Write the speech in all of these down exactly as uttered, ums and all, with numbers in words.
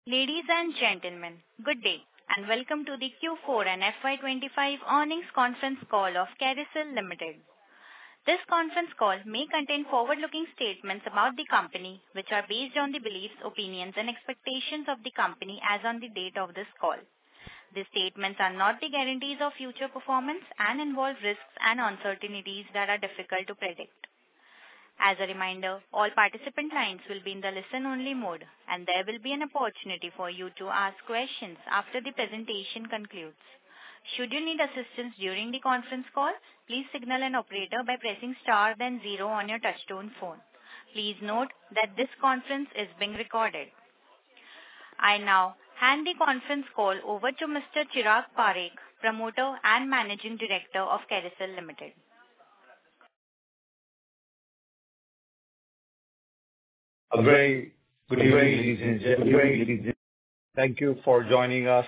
Ladies and gentlemen, good day, and welcome to the Q four and F Y twenty-five earnings conference call of CareSil Limited. This conference call may contain forward-looking statements about the company, which are based on the beliefs, opinions, and expectations of the company as on the date of this call. These statements are not the guarantees of future performance and involve risks and uncertainties that are difficult to predict. As a reminder, all participant lines will be in the listen-only mode, and there will be an opportunity for you to ask questions after the presentation concludes. Should you need assistance during the conference call, please signal an operator by pressing star then zero on your touchtone phone. Please note that this conference is being recorded. I now hand the conference call over to Mister Chirag Parekh, Promoter and Managing Director of CareSil Limited. A very good evening, ladies and gentlemen. Thank you for joining us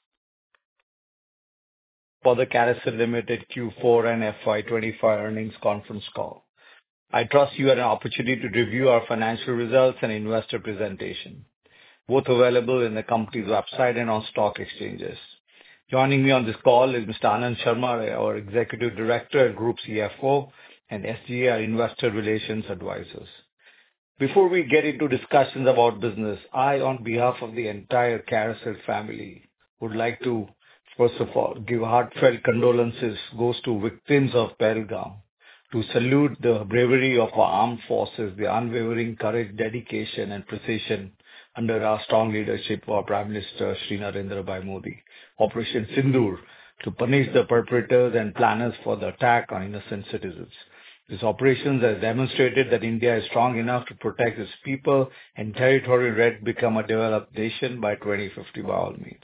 for the CareSil Limited Q four and F Y twenty-five earnings conference call. I trust you had an opportunity to review our financial results and investor presentation, both available in the company's website and on stock exchanges. Joining me on this call is Mister Anand Sharma, our Executive Director and Group C F O, and S G A, our Investor Relations Advisors. Before we get into discussions about business, I, on behalf of the entire CareSil family, would like to, first of all, give heartfelt condolences goes to victims of Pahalgam, to salute the bravery of our armed forces, the unwavering courage, dedication, and precision under our strong leadership of our Prime Minister, Shri Narendra Bhai Modi. Operation Sindoor, to punish the perpetrators and planners for the attack on innocent citizens. This operation has demonstrated that India is strong enough to protect its people and territory ready to become a developed nation by twenty fifty by all means.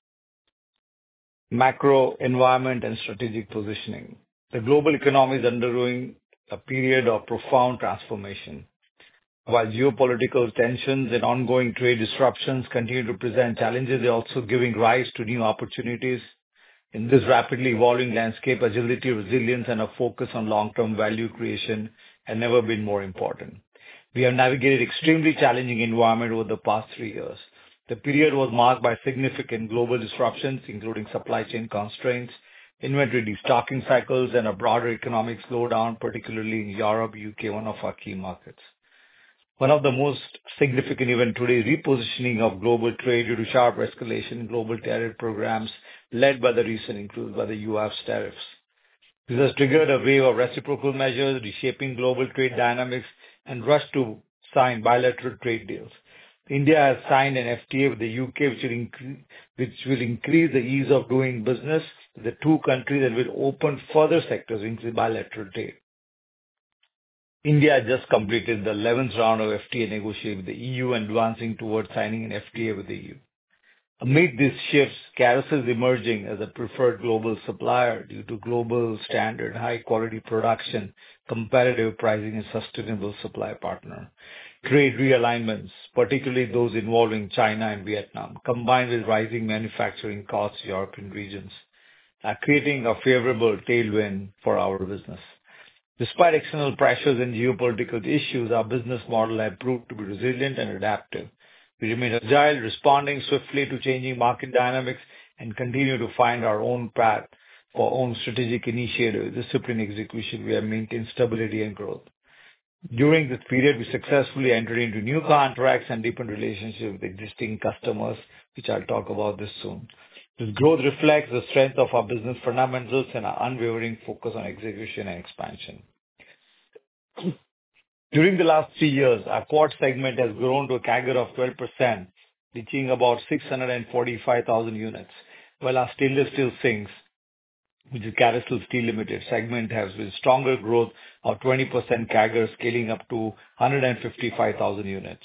Macro environment and strategic positioning. The global economy is undergoing a period of profound transformation. While geopolitical tensions and ongoing trade disruptions continue to present challenges, they are also giving rise to new opportunities. In this rapidly evolving landscape, agility, resilience, and a focus on long-term value creation have never been more important. We have navigated extremely challenging environment over the past three years. The period was marked by significant global disruptions, including supply chain constraints, inventory destocking cycles, and a broader economic slowdown, particularly in Europe, U K, one of our key markets. One of the most significant events today is repositioning of global trade due to sharp escalation in global tariff programs led by the recent increase by the U S tariffs. This has triggered a wave of reciprocal measures, reshaping global trade dynamics, and rushed to sign bilateral trade deals. India has signed an F T A with the U K, which will, incre- which will increase the ease of doing business with the two countries and will open further sectors into bilateral trade. India just completed the eleventh round of F T A negotiation with the E U and advancing towards signing an F T A with the E U. Amid these shifts, CareSil is emerging as a preferred global supplier due to global standard, high-quality production, competitive pricing, and sustainable supply partner. Trade realignments, particularly those involving China and Vietnam, combined with rising manufacturing costs in European regions, are creating a favorable tailwind for our business. Despite external pressures and geopolitical issues, our business model has proved to be resilient and adaptive. We remain agile, responding swiftly to changing market dynamics, and continue to find our own path for our own strategic initiatives. Disciplined execution, we have maintained stability and growth. During this period, we successfully entered into new contracts and deepened relationships with existing customers, which I'll talk about this soon. This growth reflects the strength of our business fundamentals and our unwavering focus on execution and expansion. During the last three years, our quartz segment has grown to a C A G R of twelve percent, reaching about six hundred forty-five thousand units, while our stainless steel sinks, which is CareSil Steel Limited segment, has been stronger growth of twenty percent C A G R, scaling up to one hundred fifty-five thousand units.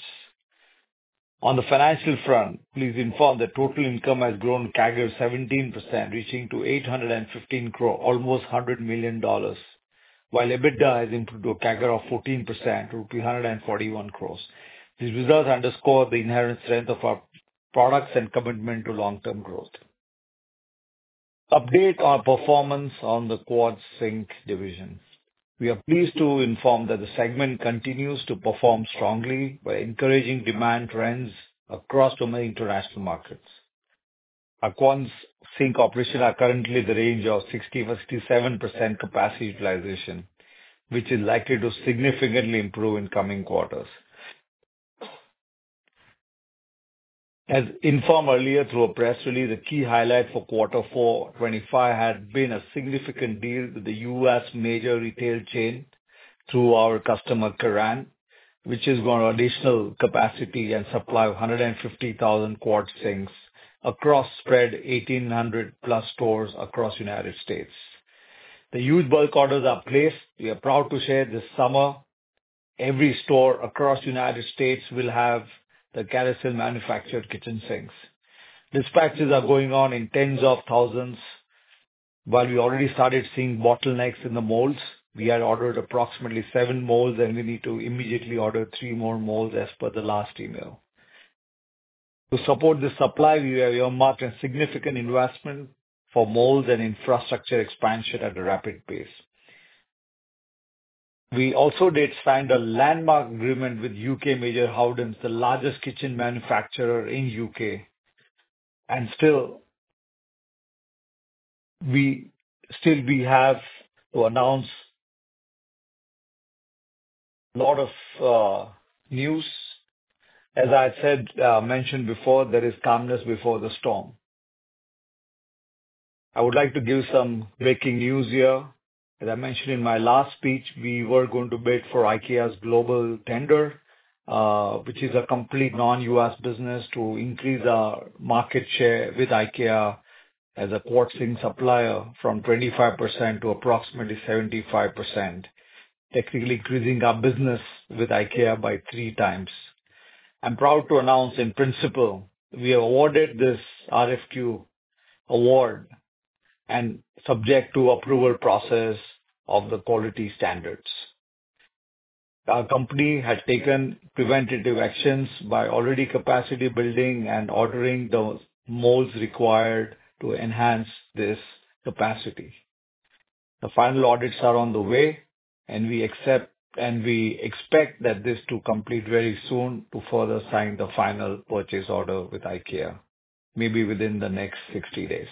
On the financial front, please inform that total income has grown C A G R seventeen percent, reaching to eight hundred fifteen crore, almost one hundred million dollars, while EBITDA has improved to a C A G R of fourteen percent, to one hundred forty-one crores. These results underscore the inherent strength of our products and commitment to long-term growth. Update on performance on the quartz zinc division. We are pleased to inform that the segment continues to perform strongly by encouraging demand trends across domestic international markets. Our Quans Zinc operations are currently in the range of sixty to sixty-seven percent capacity utilization, which is likely to significantly improve in coming quarters. As informed earlier through a press release, the key highlight for quarter four twenty-five had been a significant deal with the U S major retail chain through our customer, Kiran, which is going to additional capacity and supply of one hundred fifty thousand quartz zincs across spread eighteen hundred plus stores across the United States. The huge bulk orders are placed. We are proud to share this summer, every store across the United States will have the Caricel manufactured kitchen sinks. Dispatches are going on in tens of thousands. While we already started seeing bottlenecks in the molds, we had ordered approximately seven molds, and we need to immediately order three more molds as per the last email. To support this supply, we have earmarked a significant investment for molds and infrastructure expansion at a rapid pace. We also did sign a landmark agreement with U K major Howdens, the largest kitchen manufacturer in U K. And still, we still we have to announce a lot of uh, news. As I said, uh, mentioned before, there is calmness before the storm. I would like to give some breaking news here. As I mentioned in my last speech, we were going to bid for IKEA's global tender, uh, which is a complete non-U S business to increase our market share with IKEA as a quartz zinc supplier from twenty-five percent to approximately seventy-five percent, technically increasing our business with IKEA by three times. I'm proud to announce in principle, we have awarded this R F Q award and subject to approval process of the quality standards. Our company had taken preventative actions by already capacity building and ordering the molds required to enhance this capacity. The final audits are on the way, and we accept and we expect that this to complete very soon to further sign the final purchase order with IKEA, maybe within the next sixty days.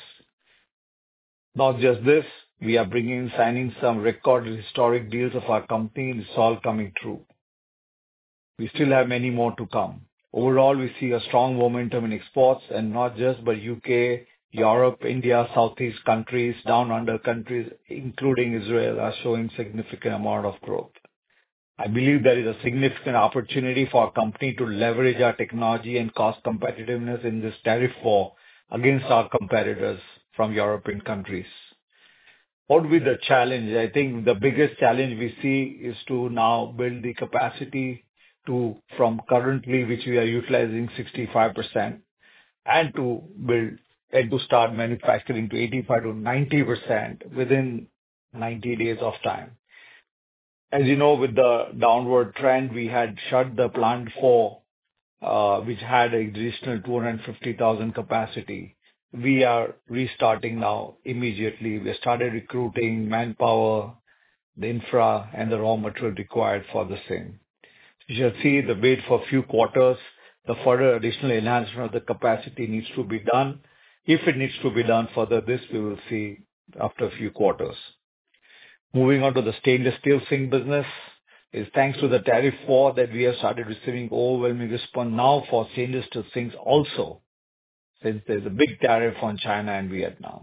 Not just this, we are bringing, signing some record historic deals of our company, and it's all coming true. We still have many more to come. Overall, we see a strong momentum in exports, and not just, but U K, Europe, India, Southeast countries, down under countries, including Israel, are showing significant amount of growth. I believe there is a significant opportunity for our company to leverage our technology and cost competitiveness in this tariff war against our competitors from European countries. What will be the challenge? I think the biggest challenge we see is to now build the capacity to, from currently, which we are utilizing sixty-five percent, and to build and to start manufacturing to eighty-five to ninety percent within ninety days of time. As you know, with the downward trend, we had shut the plant four, uh, which had an additional two hundred fifty thousand capacity. We are restarting now immediately. We started recruiting manpower, the infra, and the raw material required for the same. You shall see the wait for a few quarters. The further additional enhancement of the capacity needs to be done. If it needs to be done further, this we will see after a few quarters. Moving on to the stainless steel zinc business, is thanks to the tariff war that we have started receiving overwhelming response now for stainless steel zincs also, since there's a big tariff on China and Vietnam.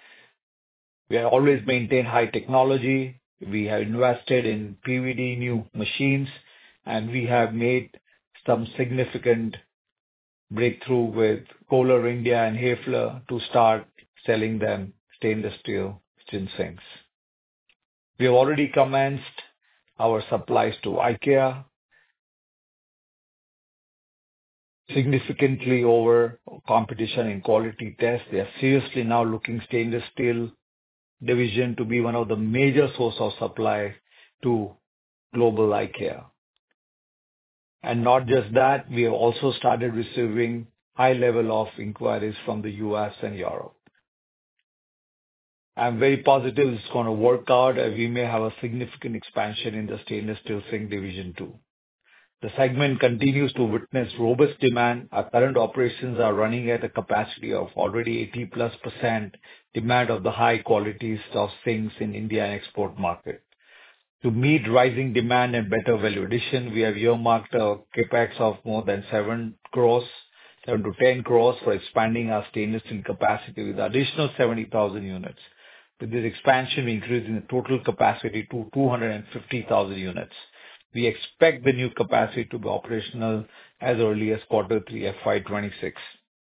We have always maintained high technology. We have invested in P V D new machines, and we have made some significant breakthrough with Kohler India and Hefler to start selling them stainless steel tin sinks. We have already commenced our supplies to IKEA, significantly over competition in quality tests. They are seriously now looking stainless steel division to be one of the major source of supply to global IKEA. And not just that, we have also started receiving high level of inquiries from the U S and Europe. I'm very positive it's going to work out, and we may have a significant expansion in the stainless steel zinc division too. The segment continues to witness robust demand. Our current operations are running at a capacity of already eighty plus percent demand of the high-quality stuff sinks in India and export market. To meet rising demand and better value addition, we have earmarked a CapEx of more than seven crores, seven to ten crores for expanding our stainless steel capacity with additional seventy thousand units. With this expansion, we increasing the total capacity to two hundred fifty thousand units. We expect the new capacity to be operational as early as quarter three F Y twenty-six.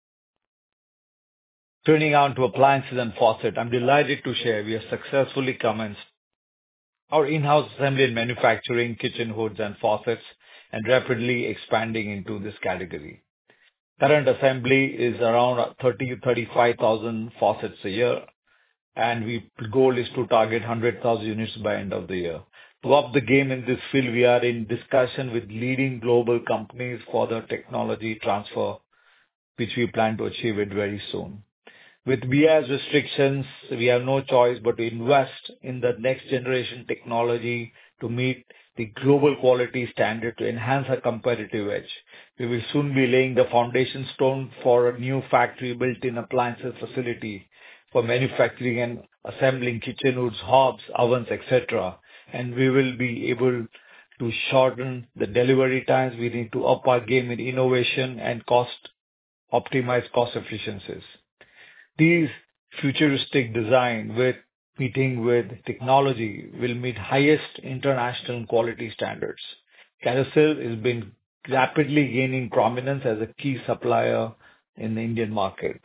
Turning on to appliances and faucet, I'm delighted to share we have successfully commenced our in-house assembly and manufacturing kitchen hoods and faucets and rapidly expanding into this category. Current assembly is around thirty to thirty-five thousand faucets a year, and we goal is to target one hundred thousand units by end of the year. To up the game in this field, we are in discussion with leading global companies for the technology transfer, which we plan to achieve it very soon. With B I S restrictions, we have no choice but to invest in the next generation technology to meet the global quality standard to enhance our competitive edge. We will soon be laying the foundation stone for a new factory built-in appliances facility for manufacturing and assembling kitchen hoods, hobs, ovens, et cetera. And we will be able to shorten the delivery times. We need to up our game in innovation and cost, optimize cost efficiencies. These futuristic design with meeting with technology will meet highest international quality standards. Carosil has been rapidly gaining prominence as a key supplier in the Indian market.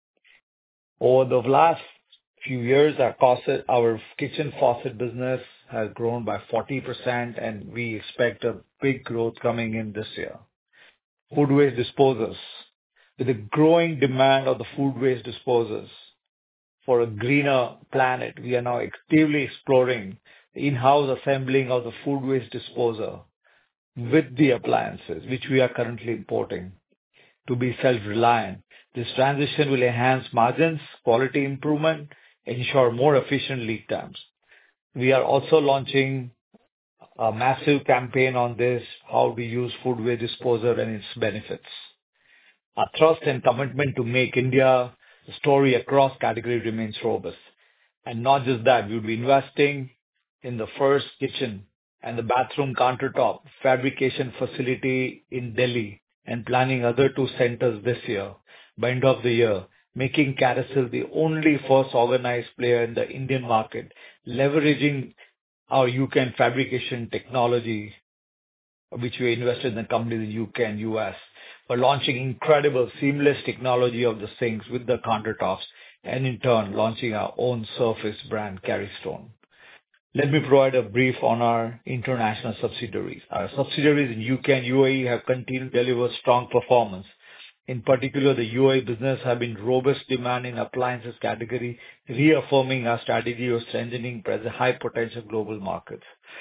Over the last few years, our faucet, our kitchen faucet business has grown by forty percent, and we expect a big growth coming in this year. Food waste disposers. With the growing demand of the food waste disposers for a greener planet, we are now actively exploring the in-house assembling of the food waste disposer with the appliances, which we are currently importing to be self-reliant. This transition will enhance margins, quality improvement, ensure more efficient lead times. We are also launching a massive campaign on this, how we use food waste disposer and its benefits. Our trust and commitment to make India a story across categories remains robust. And not just that, we'll be investing in the first kitchen and the bathroom countertop fabrication facility in Delhi and planning other two centers this year, by end of the year, making Carosil the only first organized player in the Indian market, leveraging our U K and fabrication technology, which we invested in the companies in U K and U S, for launching incredible seamless technology of the sinks with the countertops, and in turn, launching our own surface brand, Carystone. Let me provide a brief on our international subsidiaries. Our subsidiaries in U K and U A E have continued to deliver strong performance. In particular, the U A E business have been robust demand in appliances category, reaffirming our strategy of strengthening present high potential global markets.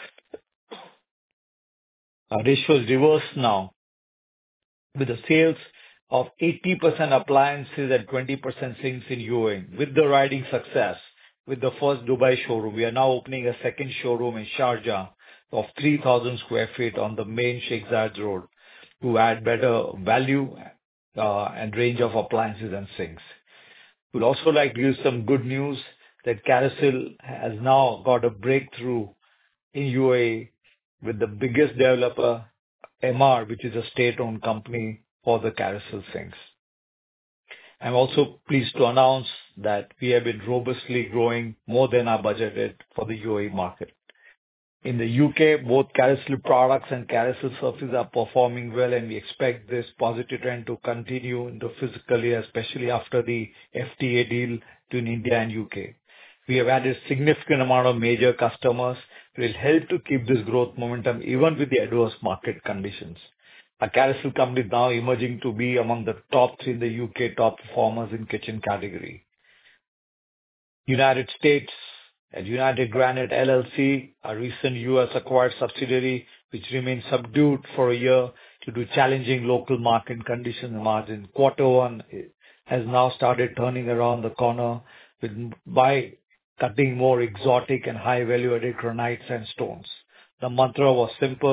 Our ratio is reversed now, with the sales of eighty percent appliances and twenty percent sinks in U A E. With the riding success, with the first Dubai showroom, we are now opening a second showroom in Sharjah of three thousand square feet on the main Sheikh Zayed Road to add better value uh, and range of appliances and sinks. We'd also like to give some good news that Carosil has now got a breakthrough in U A E with the biggest developer, M R, which is a state-owned company for the Carosil sinks. I'm also pleased to announce that we have been robustly growing more than our budgeted for the U A E market. In the U K, both Carosil products and Carosil surfaces are performing well, and we expect this positive trend to continue in the fiscal year, especially after the F T A deal between India and U K. We have added significant amount of major customers will help to keep this growth momentum even with the adverse market conditions. Our Carosil company is now emerging to be among the top three in the U K top performers in kitchen category. United States and United Granite L L C, a recent U S acquired subsidiary, which remains subdued for a year due to challenging local market conditions and margin. Quarter one has now started turning around the corner with by cutting more exotic and high value-added granites and stones. The mantra was simple: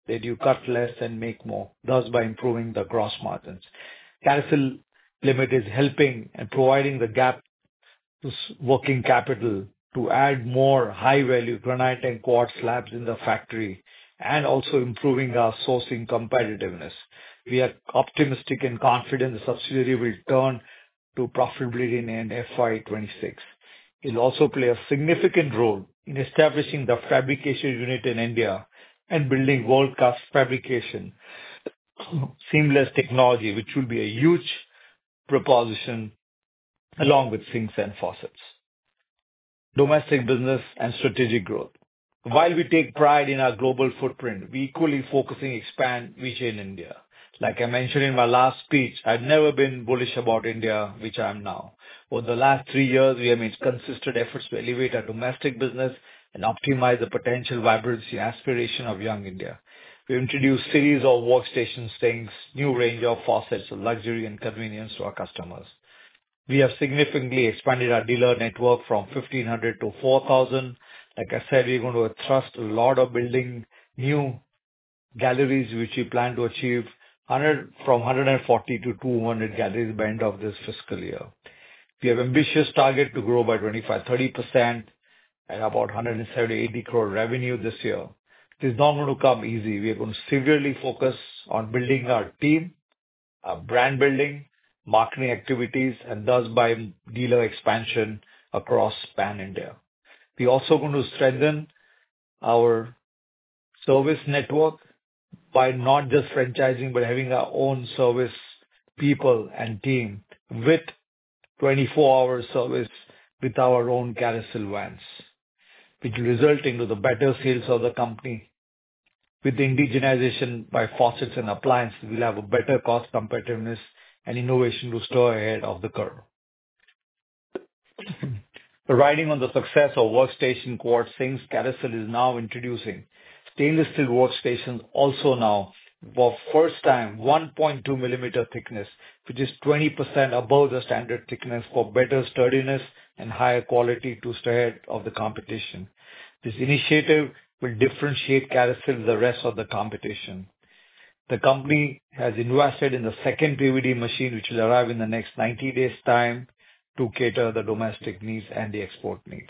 that you cut less and make more, thus by improving the gross margins. Caricel Limited is helping and providing the gap to working capital to add more high-value granite and quartz slabs in the factory and also improving our sourcing competitiveness. We are optimistic and confident the subsidiary will turn to profitability in F Y twenty-six. It will also play a significant role in establishing the fabrication unit in India and building world-class fabrication seamless technology, which will be a huge proposition along with sinks and faucets. Domestic business and strategic growth. While we take pride in our global footprint, we equally focusing to expand Vijay in India. Like I mentioned in my last speech, I've never been bullish about India, which I am now. Over the last three years, we have made consistent efforts to elevate our domestic business and optimize the potential vibrancy and aspiration of young India. We introduced series of workstation sinks, new range of faucets of luxury and convenience to our customers. We have significantly expanded our dealer network from fifteen hundred to four thousand. Like I said, we're going to thrust a lot of building new galleries, which we plan to achieve one hundred, from one hundred forty to two hundred galleries by end of this fiscal year. We have ambitious target to grow by twenty-five to thirty percent at about one hundred seventy to eighty crore revenue this year. It is not going to come easy. We are going to severely focus on building our team, our brand building, marketing activities, and thus by dealer expansion across pan-India. We are also going to strengthen our service network by not just franchising, but having our own service people and team with twenty-four hour service with our own Caricel vans, which will result into the better sales of the company. With the indigenization by faucets and appliances, we'll have a better cost competitiveness and innovation to stay ahead of the curve. Riding on the success of workstation quartz sinks, Caricel is now introducing stainless steel workstations also now for first time one point two millimeter thickness, which is twenty percent above the standard thickness for better sturdiness and higher quality to stay ahead of the competition. This initiative will differentiate Caricel from the rest of the competition. The company has invested in the second P V D machine, which will arrive in the next ninety days time to cater the domestic needs and the export needs.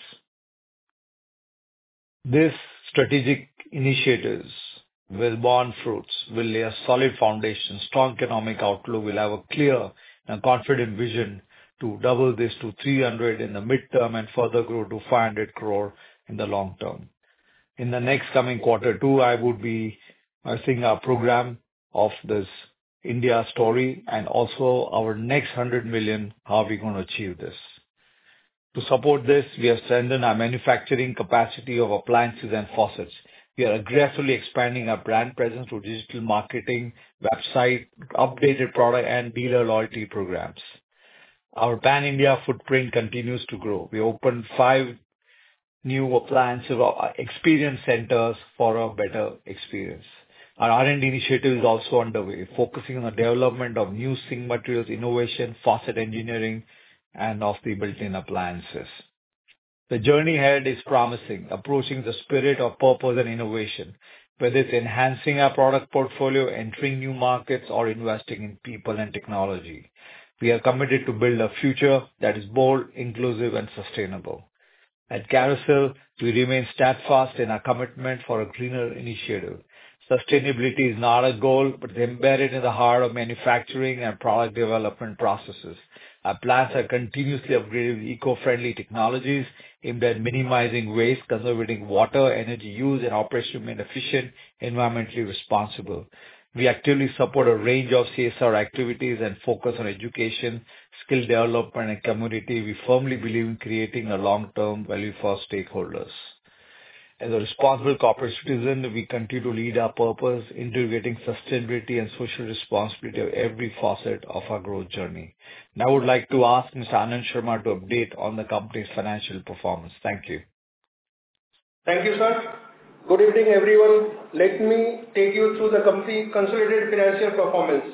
This strategic initiatives will bear fruits, will lay a solid foundation, strong economic outlook, will have a clear and confident vision to double this to three hundred in the midterm and further grow to five hundred crore in the long term. In the next coming quarter two, I would be seeing our program of this India story and also our next one hundred million, how we're going to achieve this. To support this, we have strengthened our manufacturing capacity of appliances and faucets. We are aggressively expanding our brand presence through digital marketing, website, updated product, and dealer loyalty programs. Our pan-India footprint continues to grow. We opened five new appliance experience centers for a better experience. Our R and D initiative is also underway, focusing on the development of new sink materials, innovation, faucet engineering, and of the built-in appliances. The journey ahead is promising, approaching the spirit of purpose and innovation, whether it's enhancing our product portfolio, entering new markets, or investing in people and technology. We are committed to build a future that is bold, inclusive, and sustainable. At Caricel, we remain steadfast in our commitment for a greener initiative. Sustainability is not a goal, but embedded in the heart of manufacturing and product development processes. Our plants are continuously upgraded with eco-friendly technologies aimed at minimizing waste, conserving water, energy use, and operation remain efficient, environmentally responsible. We actively support a range of C S R activities and focus on education, skill development, and community. We firmly believe in creating a long-term value for stakeholders. As a responsible corporate citizen, we continue to lead our purpose, integrating sustainability and social responsibility of every facet of our growth journey. Now I would like to ask Mister Anand Sharma to update on the company's financial performance. Thank you. Thank you, sir. Good evening, everyone. Let me take you through the company consolidated financial performance.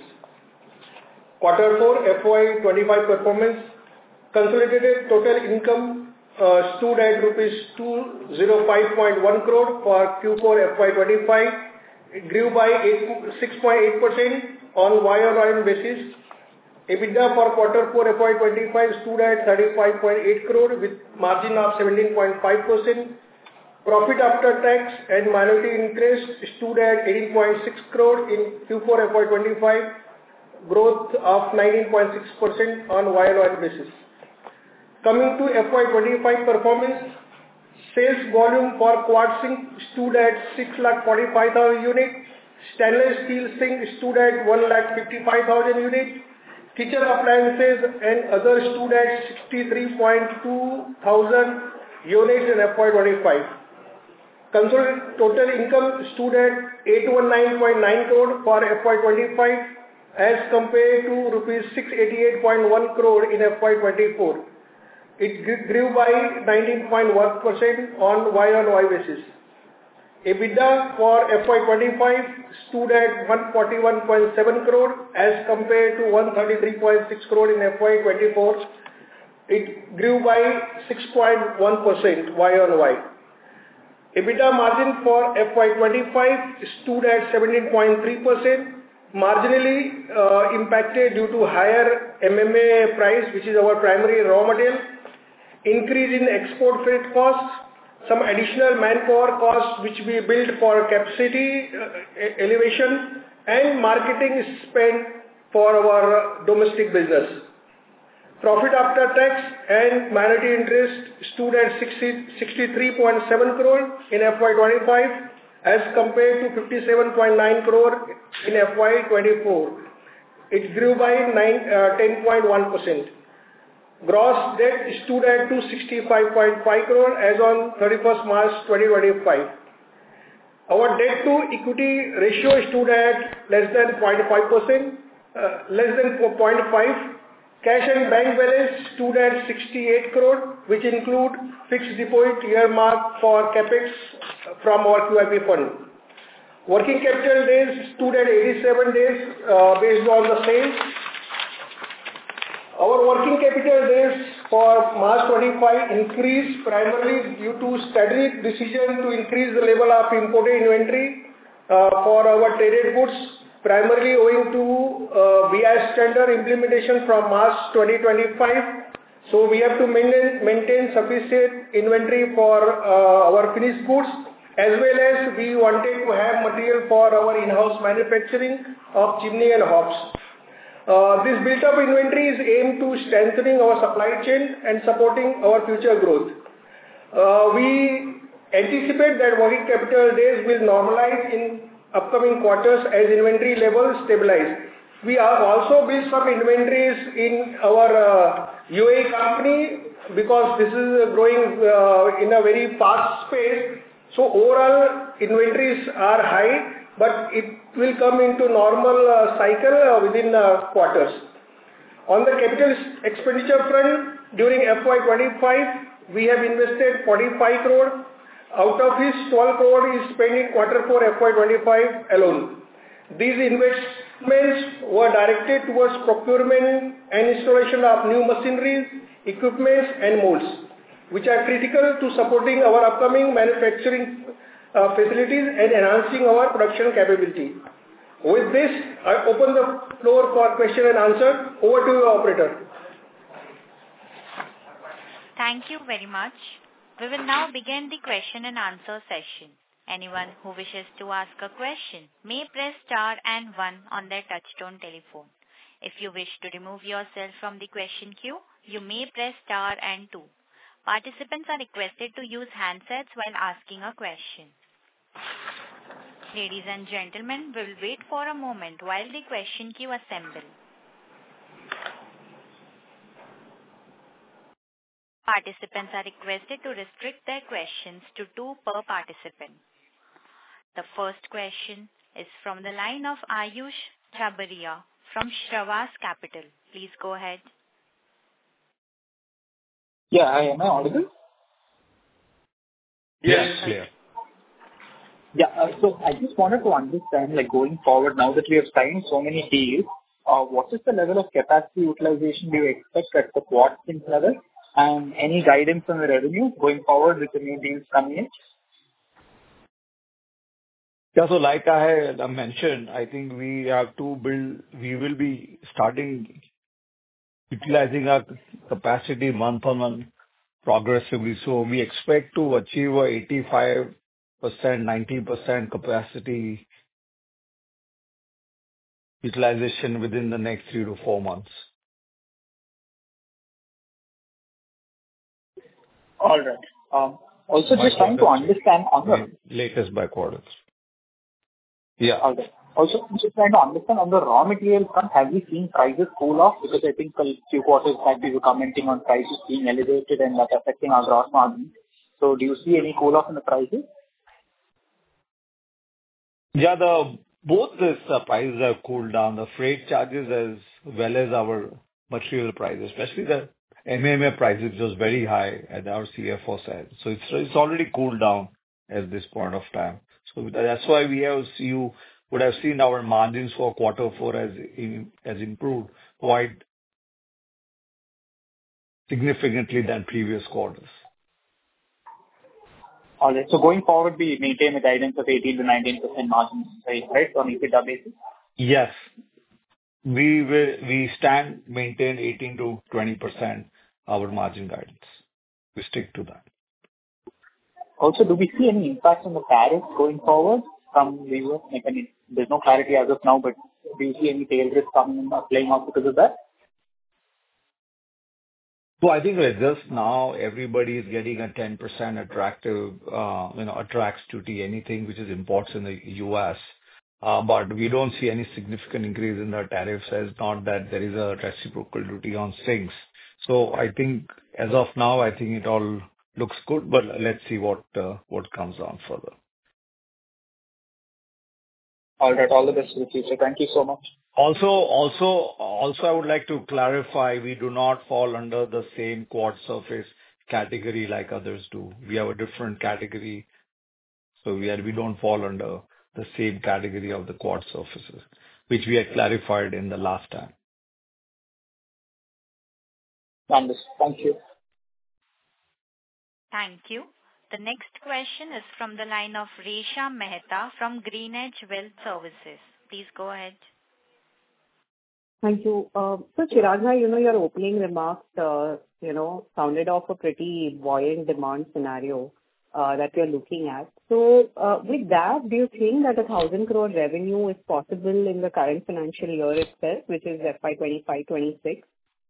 Quarter four F Y twenty-five performance. Consolidated total income uh, stood at rupees two oh five point one crore for Q four F Y twenty-five It grew by six point eight percent on Y O Y basis. EBITDA for quarter four F Y twenty-five stood at thirty-five point eight crore with margin of seventeen point five percent. Profit after tax and minority interest stood at eighteen point six crore in Q four F Y twenty-five, growth of nineteen point six percent on Y O Y basis. Coming to F Y twenty-five performance, sales volume for quad sink stood at six lakh forty-five thousand units, stainless steel sink stood at one lakh fifty-five thousand units, kitchen appliances and others stood at sixty-three point two thousand units in F Y twenty-five. Consolidated total income stood at eight hundred nineteen point nine crore for F Y twenty-five as compared to rupees six hundred eighty-eight point one crore in F Y twenty-four. It grew by nineteen point one percent on Y O Y basis. EBITDA for F Y twenty-five stood at one hundred forty-one point seven crore as compared to one hundred thirty-three point six crore in F Y twenty-four. It grew by six point one percent Y O Y. EBITDA margin for F Y twenty-five stood at seventeen point three percent, marginally uh, impacted due to higher M M A price, which is our primary raw material, increase in export freight costs, some additional manpower costs which we built for capacity uh, elevation, and marketing spend for our domestic business. Profit after tax and minority interest stood at sixty-three point seven crore in F Y twenty-five as compared to fifty-seven point nine crore in F Y twenty-four. It grew by ten point one percent. Gross debt stood at two hundred sixty-five point five crore as on thirty-first March twenty twenty-five. Our debt to equity ratio stood at less than zero point five percent, uh, less than zero point five. Cash and bank balance stood at sixty-eight crore, which include fixed deposit earmarked for capex from our Q I P fund. Working capital days stood at eighty-seven days uh, based on the sales. Our working capital days for March twenty-five increased primarily due to strategic decision to increase the level of imported inventory uh, for our traded goods, primarily owing to uh, B I S standard implementation from March twenty twenty-five. So we have to maintain, maintain sufficient inventory for uh, our finished goods, as well as we wanted to have material for our in-house manufacturing of chimney and hobs. Uh, this built-up inventory is aimed to strengthening our supply chain and supporting our future growth. Uh, we anticipate that working capital days will normalize in upcoming quarters as inventory levels stabilize. We have also built some inventories in our uh, U A E company because this is growing uh, in a very fast space. So overall inventories are high, but it will come into normal uh, cycle uh, within uh, quarters. On the capital expenditure front, during F Y twenty-five, we have invested forty-five crore. Out of which twelve crore is spent in quarter four F Y twenty-five alone. These investments were directed towards procurement and installation of new machineries, equipments and molds, which are critical to supporting our upcoming manufacturing uh, facilities and enhancing our production capability. With this, I open the floor for question and answer. Over to you, operator. Thank you very much. We will now begin the question and answer session. Anyone who wishes to ask a question may press star and one on their touchtone telephone. If you wish to remove yourself from the question queue, you may press star and two. Participants are requested to use handsets while asking a question. Ladies and gentlemen, we will wait for a moment while the question queue assembles. Participants are requested to restrict their questions to two per participant. The first question is from the line of Ayush Chabaria from Shravas Capital. Please go ahead. Yeah, I am I audible? Yes, clear. Yeah, uh, so I just wanted to understand, like going forward, now that we have signed so many deals, uh, what is the level of capacity utilization do you expect at the quad sink level? And any guidance on the revenue going forward with the new deals coming in? Yeah. So like I had uh, mentioned, I think we have to build, we will be starting utilizing our capacity month on month progressively. So we expect to achieve a eighty-five percent, ninety percent capacity utilization within the next three to four months. All right. Um, Also, By just trying to quarter three, understand on the may- latest by quarter three. Yeah. all right. Also, just trying to understand on the raw material front, have we seen prices cool off? Because I think a few quarters back, we were commenting on prices being elevated and that affecting our gross margin. So do you see any cool off in the prices? Yeah, the both these uh, prices have cooled down, the freight charges as well as our material prices, especially the M M A prices was very high, as our C F O said. So it's it's already cooled down at this point of time. So that's why we have you would have seen our margins for quarter four has in- has improved quite significantly than previous quarters. All right. So going forward, we maintain a guidance of eighteen to nineteen percent margins, right, right, on EBITDA basis? Yes, we will, we stand, maintain eighteen to twenty percent our margin guidance. We stick to that. Also, do we see any impact on the tariffs going forward from the U S? Like, I mean, there's no clarity as of now, but do you see any tail risk coming, uh, playing out because of that? So I think that just now everybody is getting a ten percent attractive, uh, you know, attracts duty, anything which is imports in the U S. Uh, But we don't see any significant increase in the tariffs as not that there is a reciprocal duty on sinks. So I think as of now, I think it all looks good, but let's see what uh, what comes on further. All right. All the best for the future. Thank you so much. Also, also, also, I would like to clarify, we do not fall under the same quad surface category like others do. We have a different category, so we are, we don't fall under the same category of the quad surfaces, which we had clarified in the last time. Understood. Thank you. Thank you. The next question is from the line of Resha Mehta from GreenEdge Wealth Services. Please go ahead. Thank you. Uh, So, Chirag bhai, you know, your opening remarks, uh, you know, sounded off a pretty buoyant demand scenario uh, that you're looking at. So, uh, with that, do you think that a thousand crore revenue is possible in the current financial year itself, which is F Y twenty-five twenty-six?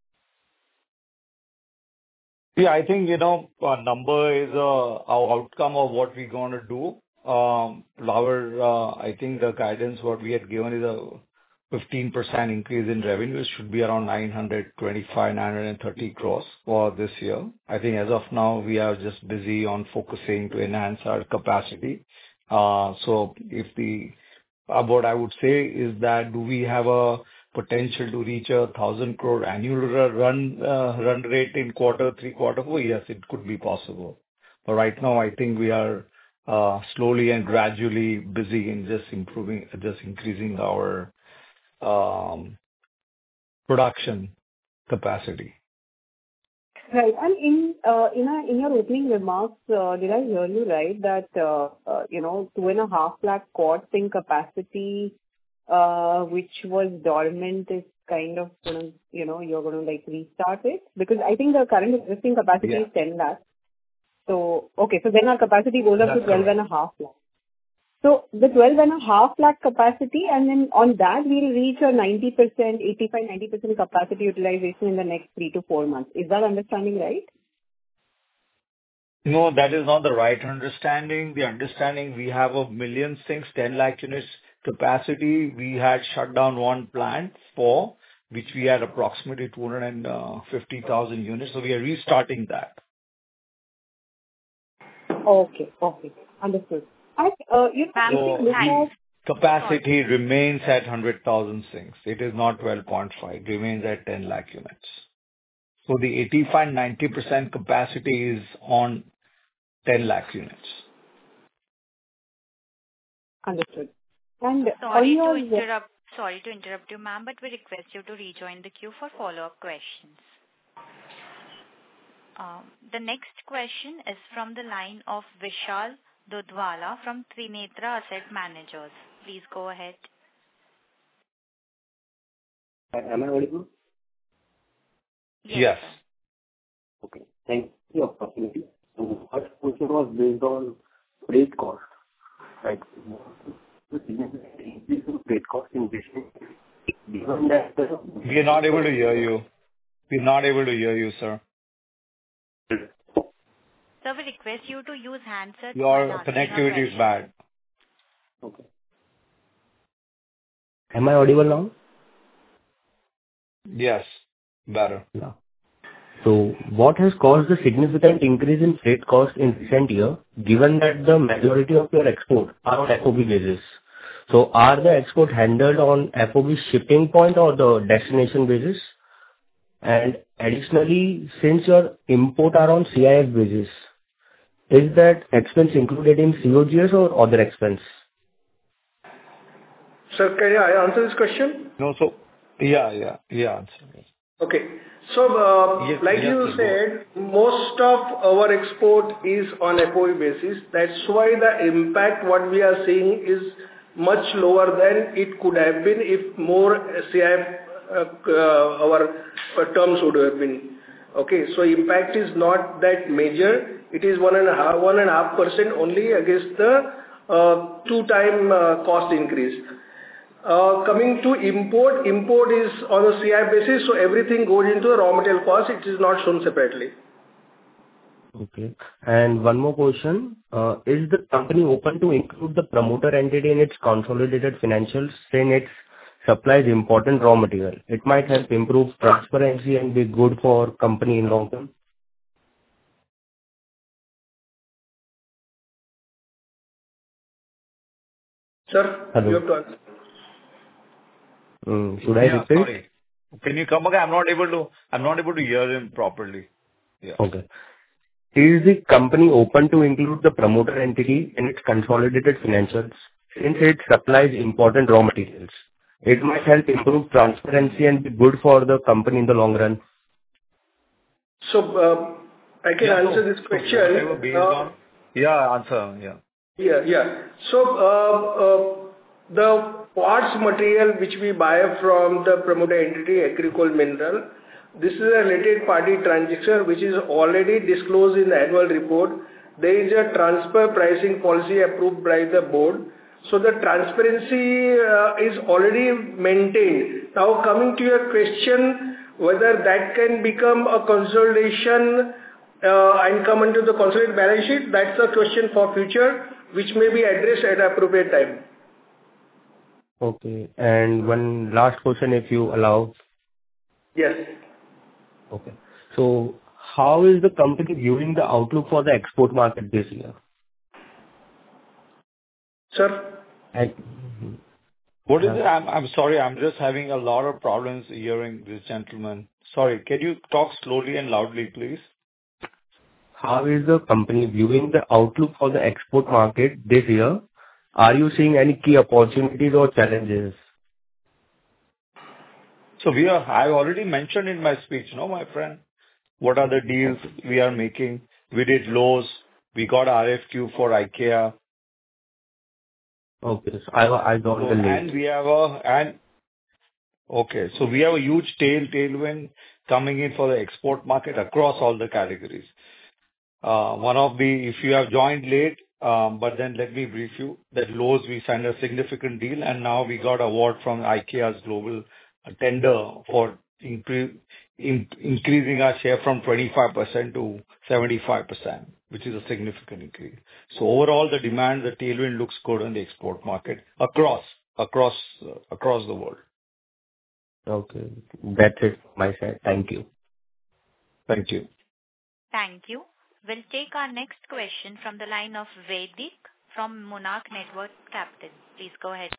Yeah, I think, you know, our number is uh, our outcome of what we're going to do. Um, Our, uh, I think the guidance what we had given is a fifteen percent increase in revenues should be around nine hundred twenty-five, nine hundred thirty crores for this year. I think as of now, we are just busy on focusing to enhance our capacity. Uh, So if the, uh, what I would say is that do we have a potential to reach a one thousand crore annual ru- run uh, run rate in quarter three, quarter four? Yes, it could be possible. But right now, I think we are uh, slowly and gradually busy in just improving, just increasing our um, production capacity. Right. And in uh, in a- in your opening remarks, uh, did I hear you right that, uh, uh, you know, two and a half lakh quad sink capacity, uh, which was dormant, is kind of gonna, you know, you're gonna, like, restart it? Because I think the current existing capacity Yeah, is ten lakhs. So, okay, so then our capacity goes up to that's twelve correct. and a half lakh. So the twelve and a half lakh capacity, and then on that, we'll reach a ninety percent, eighty-five, ninety percent capacity utilization in the next three to four months. Is that understanding right? No, that is not the right understanding. The understanding we have a million sinks, ten lakh units capacity. We had shut down one plant for which we had approximately two hundred fifty thousand units. So we are restarting that. Okay. Okay. Understood. And, uh, you know, Ma'am, if you So look thanks. the at... Sorry. capacity remains at one hundred thousand sinks. It is not twelve point five. It remains at ten lakh units. So the eighty-five ninety percent capacity is on ten lakh units. Understood. And on Sorry to your... interrupt. Sorry to interrupt you, ma'am, but we request you to rejoin the queue for follow-up questions. Um, The next question is from the line of Vishal Dudhwala from Trinetra Asset Managers. Please go ahead. Am I audible? Yes. Yes. Sir. Okay. Thank you for the opportunity. So what question was based on freight cost, right? The significant increase in freight cost in business, given that the We are not able to hear you. We are not able to hear you, sir. Sir, we request you to use handsets. Your while asking a connectivity is question. bad. Okay. Am I audible now? Yes, better. Yeah. So what has caused the significant increase in freight cost in recent year, given that the majority of your exports are on F O B basis? So are the exports handled on F O B shipping point or the destination basis? And additionally, since your import are on C I F basis, is that expense included in C O G S or other expense? Sir, can I answer this question? No, so yeah, yeah, yeah. Answer. Okay. So, uh, Yes, like yes, you sir, go said, most of our export is on F O B basis. That's why the impact what we are seeing is much lower than it could have been if more C I F uh, uh, our uh, terms would have been. Okay, so impact is not that major. It is one and a half, one and a half percent only against the uh, two-time uh, cost increase. Uh, coming to import, import is on a C I F basis, so everything goes into the raw material cost. It is not shown separately. Okay. And one more question. Uh, Is the company open to include the promoter entity in its consolidated financials, saying it supplies important raw material? It might help improve transparency and be good for company in long term. Sir, Hello. you have to answer. Mm, Should I Yeah, repeat? sorry. Can you come again? I'm not able to. I'm not able to hear him properly. Yeah. Okay. Is the company open to include the promoter entity in its consolidated financials, since it supplies important raw materials? It might help improve transparency and be good for the company in the long run. So, uh, I can Yeah, answer so, this so whatever question. based Uh, on. Yeah, answer. Yeah. Yeah, yeah. So, uh, uh, the parts material which we buy from the promoter entity, Agricol Mineral, this is a related party transaction which is already disclosed in the annual report. There is a transfer pricing policy approved by the board. So the transparency uh, is already maintained. Now, coming to your question, whether that can become a consolidation uh, and come into the consolidated balance sheet, that's a question for future, which may be addressed at appropriate time. Okay. And one last question, if you allow. Yes. Okay. So how is the company viewing the outlook for the export market this year? Sir? And What is uh, it? I'm I'm sorry. I'm just having a lot of problems hearing this gentleman. Sorry. Can you talk slowly and loudly, please? how is the company viewing the outlook for the export market this year? Are you seeing any key opportunities or challenges? So we are. I already mentioned in my speech, no, my friend. What are the deals we are making? We did Lowe's. We got R F Q for IKEA. Okay. So I I got So the and list. we have a and okay. So we have a huge tail tailwind coming in for the export market across all the categories. Uh, One of the, if you have joined late, um, but then let me brief you, that Lowe's, we signed a significant deal, and now we got award from IKEA's global uh, tender for incre- in- increasing our share from twenty-five percent to seventy-five percent, which is a significant increase. So overall, the demand, the tailwind looks good in the export market across across uh, across the world. Okay. That's it from my side. Thank you. Thank you. Thank you. We'll take our next question from the line of Vedic from Monarch Network Capital. Please go ahead.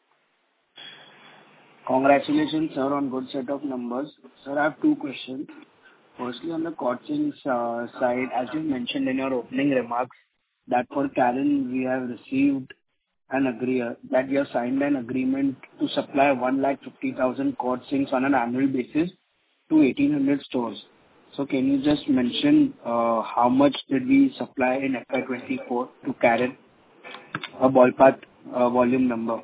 Congratulations, sir, on good set of numbers. Sir, I have two questions. Firstly, on the costings uh, side, as you mentioned in your opening remarks, that for Karen, we have received an agree that we have signed an agreement to supply one lakh fifty thousand cord sinks on an annual basis to eighteen hundred stores. So can you just mention uh, how much did we supply in F Y twenty-four to Karen? A ballpark uh, volume number.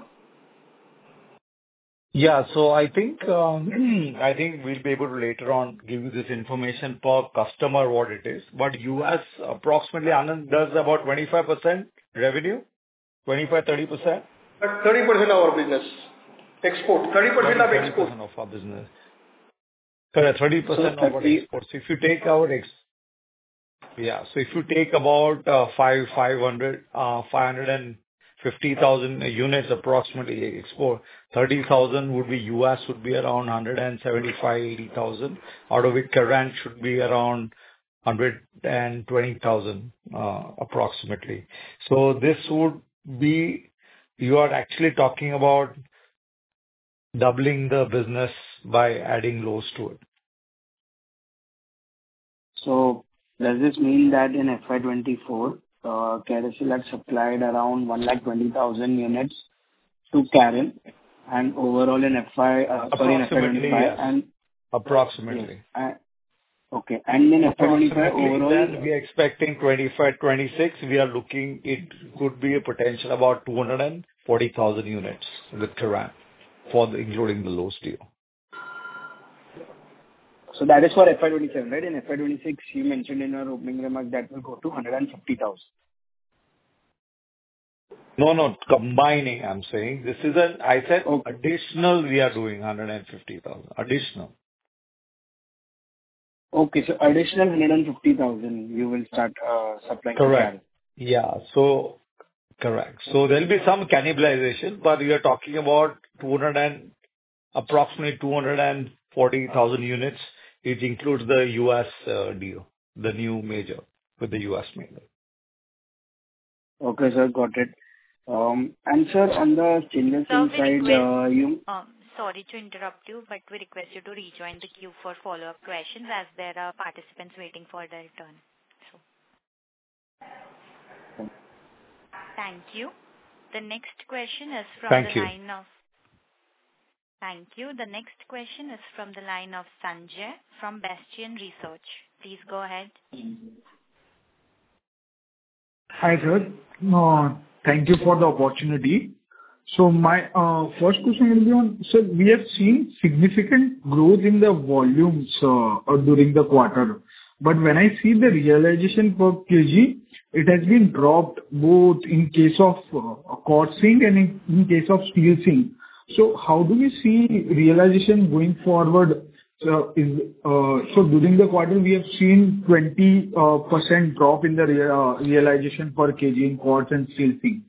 Yeah. So I think um, I think we'll be able to later on give you this information per customer what it is. But U S approximately, Anand, does about twenty-five percent revenue, twenty-five, thirty percent? But thirty percent of our business. Export. thirty percent of thirty export. percent of our business. Correct. thirty percent So of our thirty. exports. If you take our ex, yeah. So if you take about uh, five, five hundred, uh, five hundred fifty thousand units approximately export, thirty thousand would be U S would be around one hundred seventy-five, eighty thousand, out of which current should be around one hundred twenty thousand uh, approximately. So this would be, you are actually talking about doubling the business by adding Lowe's to it. So does this mean that in F Y twenty-four, uh, Carousel had supplied around one lakh twenty thousand units to Karen, and overall in F Y, uh, sorry, in F Y Approximately, twenty-five, yes. and yes, Approximately. uh, okay, and in F Y twenty-five Approximately. overall, Then we are expecting twenty-five, twenty-six. We are looking, it could be a potential about two hundred forty thousand units with Karan, for the, including the Lowe's deal. so that is for F Y twenty-seven, right? In F Y twenty-six, you mentioned in your opening remark that will go to one hundred fifty thousand. No, no, combining, I'm saying. This is an, I said Okay. additional, we are doing one hundred fifty thousand. Additional. Okay, so additional one hundred fifty thousand you will start uh, supplying to Correct. Karen. Yeah. So, correct. So there'll be some cannibalization, but we are talking about two hundred and approximately two hundred forty thousand units. It includes the U S uh, deal, the new major with the U S major. Okay, sir, got it. Um, And sir, on the stainless Sir, steel we side, request, uh, you... um, sorry to interrupt you, but we request you to rejoin the queue for follow-up questions as there are participants waiting for their turn. So, thank you. The next question is from Thank the you. line of... Thank you. The next question is from the line of Sanjay from Bastion Research. Please go ahead. Hi, sir. Uh, Thank you for the opportunity. So my uh, first question will be on, sir, we have seen significant growth in the volumes uh, uh, during the quarter. But when I see the realization per kg, it has been dropped both in case of uh, cord zinc and in in case of steel zinc. So how do we see realization going forward? So is uh, so during the quarter, we have seen twenty percent drop in the rea- uh, realization per kg in quartz and steel zinc.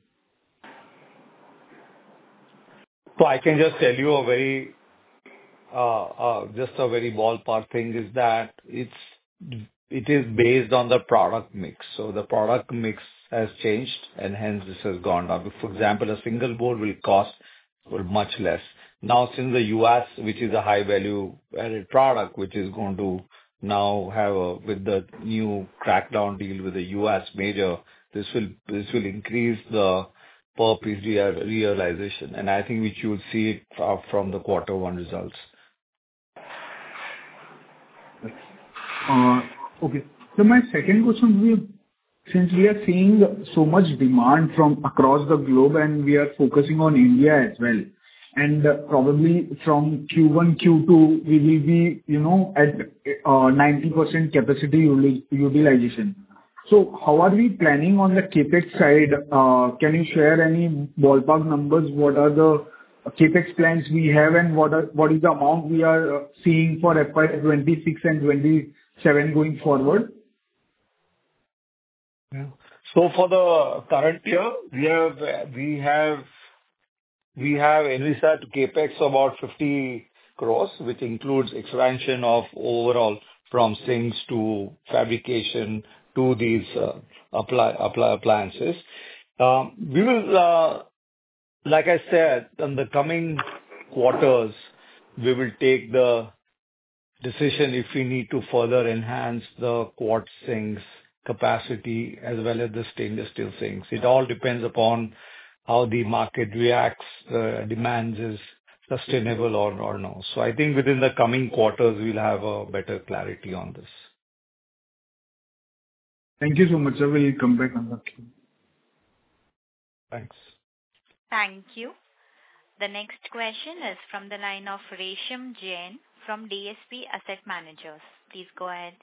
So I can just tell you a very, uh, uh, just a very ballpark thing is that it's, it is based on the product mix. So the product mix has changed and hence this has gone down. For example, a single board will cost well, much less. Now, since the U S, which is a high value added product, which is going to now have a, with the new crackdown deal with the U S major, this will, this will increase the per piece rea- realization. And I think which you will see it uh, from the quarter one results. Uh, Okay. So my second question will be, since we are seeing so much demand from across the globe and we are focusing on India as well, and uh, probably from Q one, Q two, we will be, you know, at uh, ninety percent capacity uli- utilization. So how are we planning on the CapEx side? Uh, Can you share any ballpark numbers? What are the CapEx plans we have, and what are what is the amount we are uh, seeing for F Y twenty-six and twenty-seven going forward? Yeah. So for the current year, we have we have we have envisaged CapEx about fifty crores, which includes expansion of overall from sinks to fabrication to these uh, apply, apply appliances. Um, we will, uh, like I said, in the coming quarters, we will take the decision if we need to further enhance the quartz sinks capacity as well as the stainless steel sinks. It all depends upon how the market reacts, uh, demands is sustainable or or no. So I think within the coming quarters, we'll have a better clarity on this. Thank you so much. I will come back on that. Thanks. Thank you. The next question is from the line of Resham Jain from D S P Asset Managers. Please go ahead.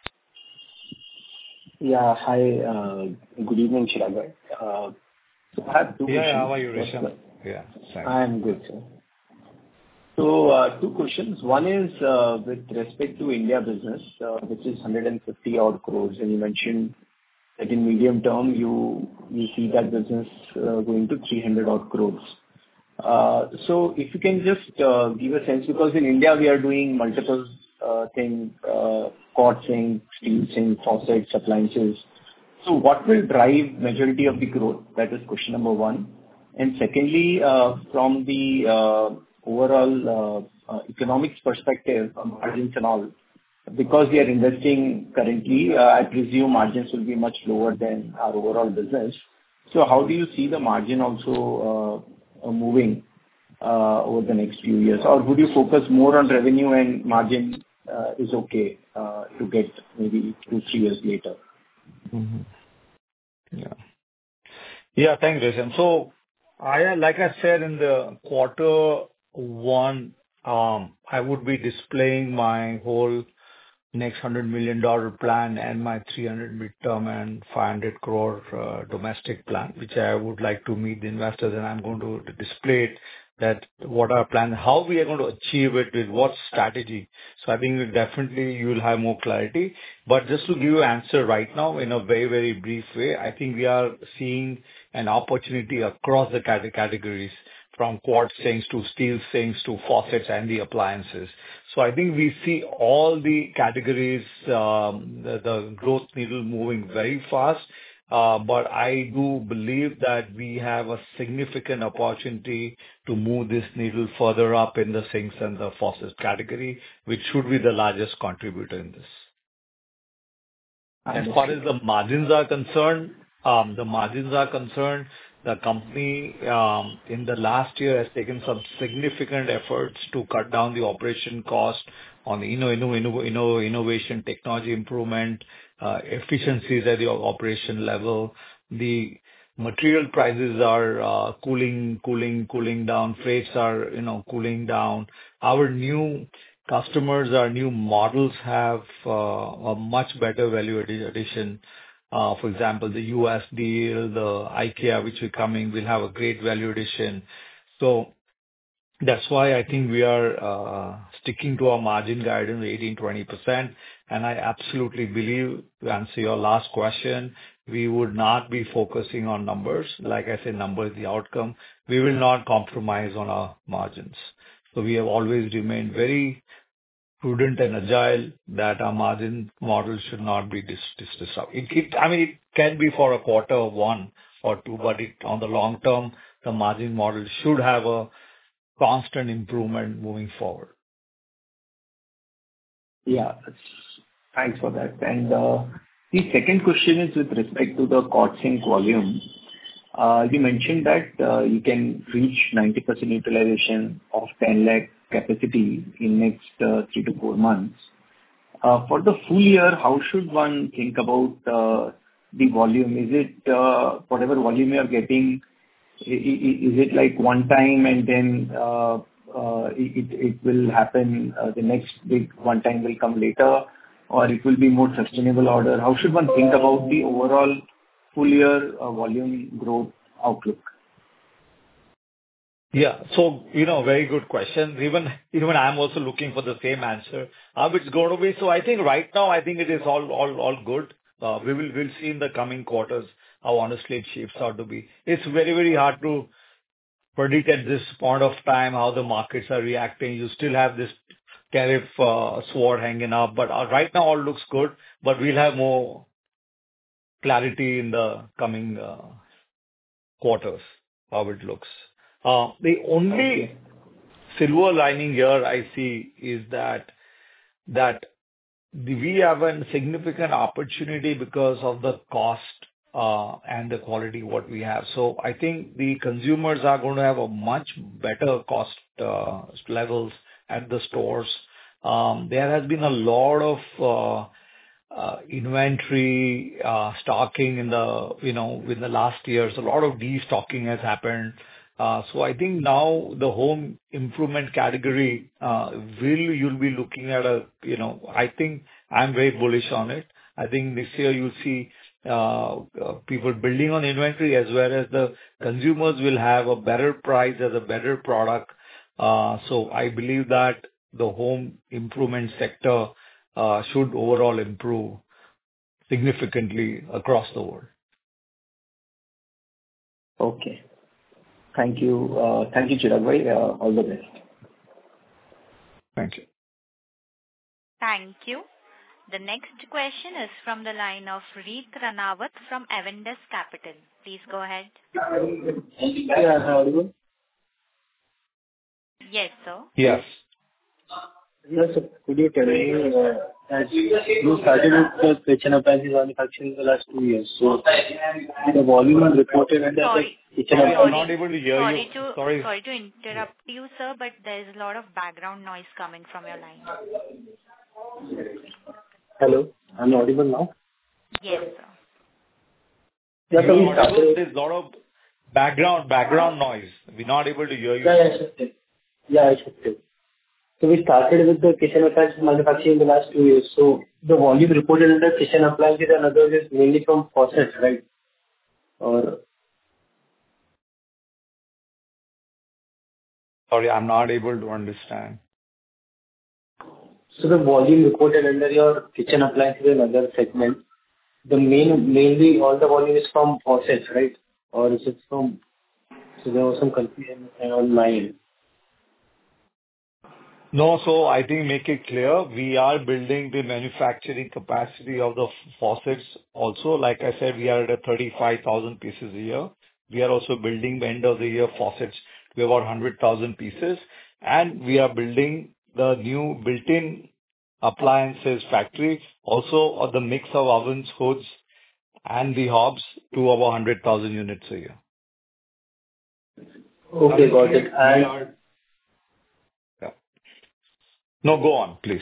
Yeah. Hi. uh, Good evening, Chirag bhai. Uh, so I have two Yeah, questions. how are you, First Resham? one- Yeah, thanks. I'm good, sir. So uh, two questions. One is uh, with respect to India business, uh, which is one hundred fifty odd crores, and you mentioned that in medium term, you you see that business uh, going to three hundred odd crores. Uh, So if you can just uh, give a sense, because in India, we are doing multiple uh, things, uh, quart sink, steel sink, faucets, appliances. So what will drive majority of the growth? That is question number one. And secondly, uh, from the uh, overall uh, uh, economics perspective, uh, margins and all, because we are investing currently, uh, I presume margins will be much lower than our overall business. So how do you see the margin also uh, uh, moving uh, over the next few years? Or would you focus more on revenue and margin uh, is okay uh, to get maybe two, three years later? Mhm. Yeah. Yeah, thanks, Resham. So I, like I said, in the quarter one, um, I would be displaying my whole next one hundred million dollars plan and my three hundred midterm and five hundred crore uh, domestic plan, which I would like to meet the investors, and I'm going to display it, that what our plan, how we are going to achieve it, with what strategy. So I think definitely you will have more clarity. But just to give you an answer right now in a very, very brief way, I think we are seeing an opportunity across the cate- categories, from quartz sinks to steel sinks to faucets and the appliances. So I think we see all the categories, um, the, the growth needle moving very fast. Uh, but I do believe that we have a significant opportunity to move this needle further up in the sinks and the faucets category, which should be the largest contributor in this. As far as the margins are concerned, um, the margins are concerned, the company um, in the last year has taken some significant efforts to cut down the operation cost on the inno- inno- inno- inno- innovation, technology improvement, uh, efficiencies at the operation level. The material prices are uh, cooling, cooling, cooling down. Freights are, you know, cooling down. Our new customers, our new models have uh, a much better value addi- addition. Uh, For example, the U S deal, the IKEA, which are coming, will have a great value addition. So that's why I think we are uh, sticking to our margin guidance, eighteen to twenty percent. And I absolutely believe, to answer your last question, we would not be focusing on numbers. Like I said, number is the outcome. We will not compromise on our margins. So we have always remained very prudent and agile, that our margin model should not be dis- dis- disrupted. It, it, I mean, it can be for a quarter or one or two, but it, on the long term, the margin model should have a constant improvement moving forward. Yeah. Thanks for that. And uh, the second question is with respect to the quart sink volume. Uh, You mentioned that uh, you can reach ninety percent utilization of ten lakh capacity in next uh, three to four months. Uh, For the full year, how should one think about uh, the volume? Is it uh, whatever volume you are getting, i- i- is it like one time and then uh, uh, it it will happen, uh, the next big one time will come later, or it will be more sustainable order? How should one think about the overall full year uh, volume growth outlook? Yeah. So, you know, very good question. Even, even I'm also looking for the same answer. How it's going to be. So I think right now, I think it is all, all, all good. Uh, we will, we'll see in the coming quarters how honestly it shapes out to be. It's very, very hard to predict at this point of time how the markets are reacting. You still have this tariff uh, sword hanging up, but uh, right now all looks good, but we'll have more clarity in the coming uh, quarters, how it looks. Uh, The only silver lining here I see is that that the- we have a significant opportunity because of the cost uh, and the quality what we have. So I think the consumers are going to have a much better cost uh, levels at the stores. Um, There has been a lot of uh, uh, inventory uh, stocking in the, you know, in the last years. A lot of destocking has happened. Uh, So I think now the home improvement category uh, will you'll be looking at a, you know, I think I'm very bullish on it. I think this year you'll see uh, uh, people building on inventory as well as the consumers will have a better price as a better product. Uh, So I believe that the home improvement sector uh, should overall improve significantly across the world. Okay. Thank you. Uh, Thank you, Chirag bhai. Uh, All the best. Thank you. Thank you. The next question is from the line of Reet Ranawat from Avendus Capital. Please go ahead. Yeah, audible? Yes, sir. Yes. Yes, sir. Could you tell me, uh, as you started with the kitchen appliances manufacturing in the last two years, so the volume is reported under the Sorry. kitchen Sorry, I'm appliances. not able to hear Sorry you. to Sorry. sorry to interrupt you, sir, but there is a lot of background noise coming from your line. Hello, I'm audible now? Yes, sir. Yeah, so we You're audible. started. There's a lot of background background noise. We're not able to hear you. Yeah, yeah, sure. Yeah, I should say. So we started with the kitchen appliances manufacturing in the last two years. So the volume reported under kitchen appliances and others is mainly from faucets, right? Or Sorry, I'm not able to understand. so the volume reported under your kitchen appliances and other segments, the main, mainly all the volume is from faucets, right? Or is it from... So there was some confusion on my end. No, so I think make it clear, we are building the manufacturing capacity of the faucets also. Like I said, we are at a thirty-five thousand pieces a year. We are also building the end of the year faucets to about one hundred thousand pieces, and we are building the new built-in appliances factory, also of the mix of ovens, hoods, and the hobs to about one hundred thousand units a year. Okay, got it. We And are... Yeah. No, go on, please.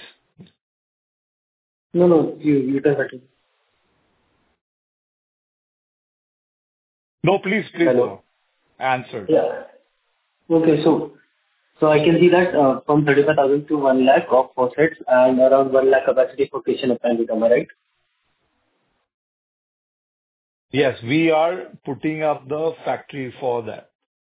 no, no, you, you can continue. No, please, please Hello? go. Answer. Yeah. Okay, so so I can see that uh, from thirty-five thousand to one lakh of faucets and around one lakh capacity for kitchen appliances, am I right? Yes, we are putting up the factory for that.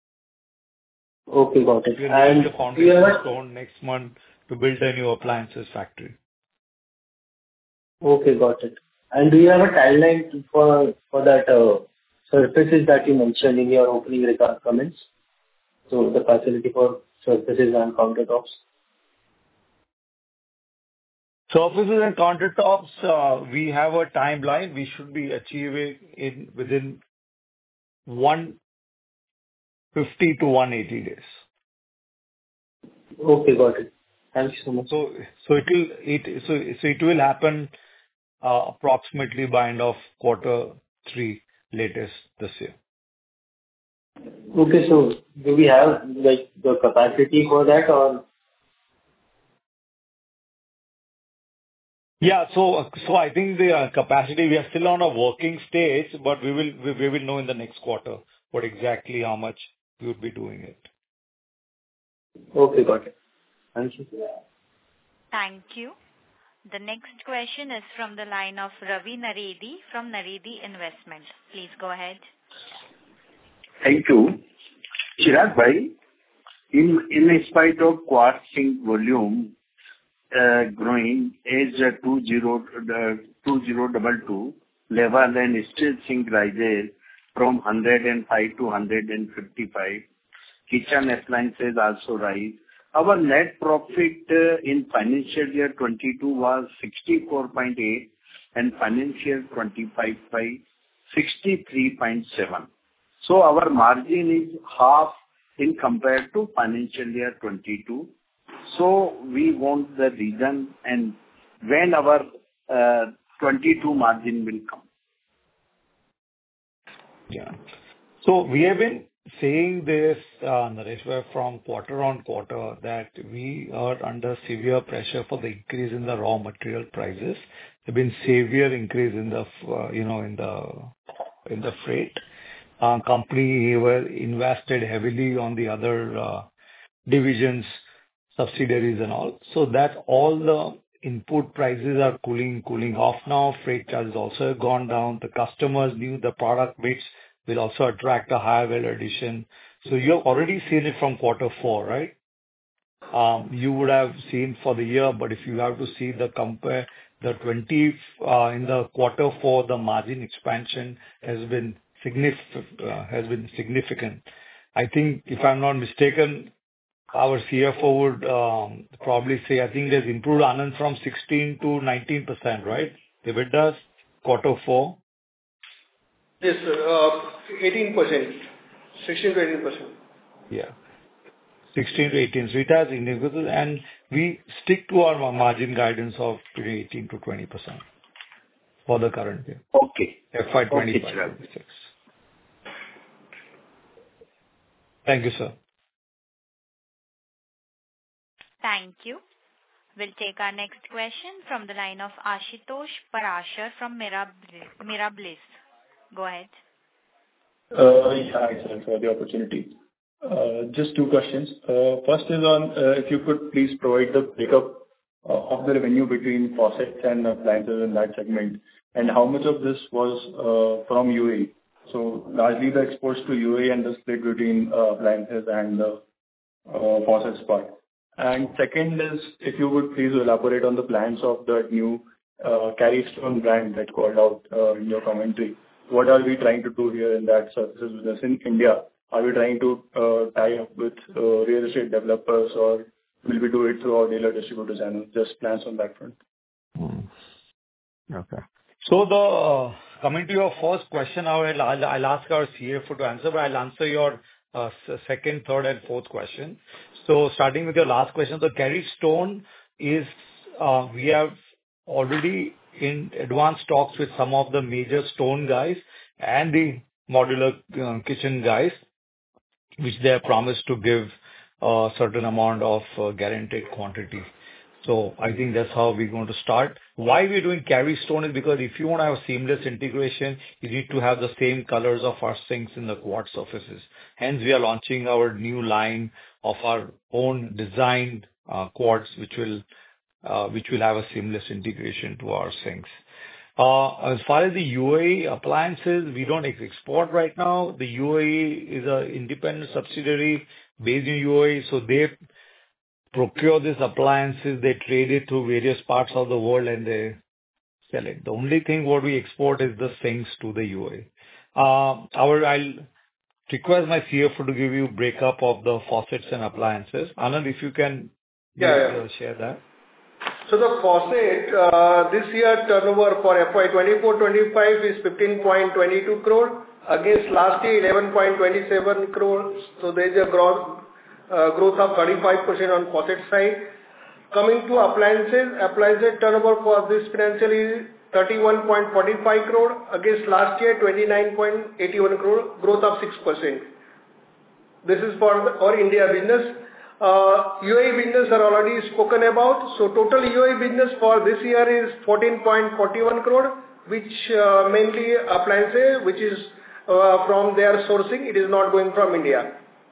Okay, got it. We are And laying the do you foundation have stone next month to build a new appliances factory. a... Okay, got it. And do you have a timeline to- for for that uh, surfaces that you mentioned in your opening regard comments? So the facility for surfaces and countertops. Surfaces and countertops, uh, we have a timeline. We should be achieving in within one hundred fifty to one hundred eighty days. Okay, got it. Thank you so much. So so it will it so so it will happen uh, approximately by end of quarter three latest this year. Okay, so do we have, like, the capacity for that or... Yeah. So so I think the uh, capacity, we are still on a working stage, but we will we we will know in the next quarter what exactly how much we would be doing it. Okay, got it. Thank you. Thank you. The next question is from the line of Ravi Naredi from Naredi Investment. Please go ahead. Thank you. Chirag bhai, in in spite of quartz zinc volume uh, growing as uh, two thousand twenty-two level and steel zinc rises from one hundred five to one hundred fifty-five, kitchen appliances also rise. Our net profit uh, in financial year twenty-two was sixty-four point eight and financial twenty-five by sixty-three point seven. So our margin is half in compared to financial year twenty-two. So we want the reason and when our uh, twenty-two margin will come. Yeah. So we have been saying this, uh, Naresh, from quarter on quarter that we are under severe pressure for the increase in the raw material prices. There've been severe increase in the, uh, you know, in the in the freight. Uh, company were invested heavily on the other uh, divisions, subsidiaries and all. So that all the input prices are cooling cooling off now. Freight charges also have gone down. The customers knew the product mix will also attract a higher value addition. So you have already seen it from quarter four, right? Um, You would have seen for the year, but if you have to see the compare the twenty uh, in the quarter four, the margin expansion has been significant. uh, Has been significant. I think, if I'm not mistaken, our C F O would um, probably say, I think there's improved, Anand, from sixteen to nineteen percent, right? EBITDA, quarter four. Yes, sir. Uh, eighteen percent. sixteen to eighteen percent. Yeah. sixteen to eighteen. So it has significant, and we stick to our margin guidance of eighteen to twenty percent for the current year. Okay. F Y Okay, twenty-five Chirag. twenty-six. Thank you, sir. Thank you. We'll take our next question from the line of Ashutosh Parashar from Mirab- Mirabilis. Go ahead. Uh, yeah, Hi, sir, for the opportunity. Uh, Just two questions. Uh, First is on, uh, if you could please provide the breakup uh, of the revenue between faucets and appliances in that segment, and how much of this was uh, from U A E? So largely the exports to U A E and the split between uh, appliances and the uh, faucets part. And second is, if you would please elaborate on the plans of the new uh, Carystone brand that called out uh, in your commentary. What are we trying to do here in that services business in India? Are we trying to uh, tie up with uh, real estate developers, or will we do it through our dealer distributor channel? Just plans on that front. Hmm. Okay. So the uh, coming to your first question, I will, I'll, I'll ask our C F O to answer, but I'll answer your uh, s- second, third, and fourth question. So starting with your last question, the Carystone is uh, we have already in advanced talks with some of the major stone guys and the modular uh, kitchen guys, which they have promised to give a certain amount of uh, guaranteed quantity. So I think that's how we're going to start. Why we're doing Carystone is because if you want to have seamless integration, you need to have the same colors of our sinks in the quartz surfaces. Hence, we are launching our new line of our own designed uh, quartz, which will uh, which will have a seamless integration to our sinks. Uh, As far as the U A E appliances, we don't ex- export right now. The U A E is an independent subsidiary based in U A E, so they procure these appliances, they trade it to various parts of the world, and they sell it. The only thing what we export is the sinks to the U A E. Uh, our, I'll request my C F O to give you breakup of the faucets and appliances. Anand, if you can Yeah, yeah. uh, share that. So the faucet, uh, this year turnover for F Y twenty-four twenty-five is fifteen point two two crore against last year eleven point two seven crore. So there is a growth, uh, growth of thirty-five percent on faucet side. Coming to appliances, appliances turnover for this financial year is thirty-one point four five crore against last year twenty-nine point eight one crore, growth of six percent. This is for the, our India business. Uh, U A E business are already spoken about. So total U A E business for this year is fourteen point four one crore, which uh, mainly appliances, which is uh, from their sourcing. It is not going from India.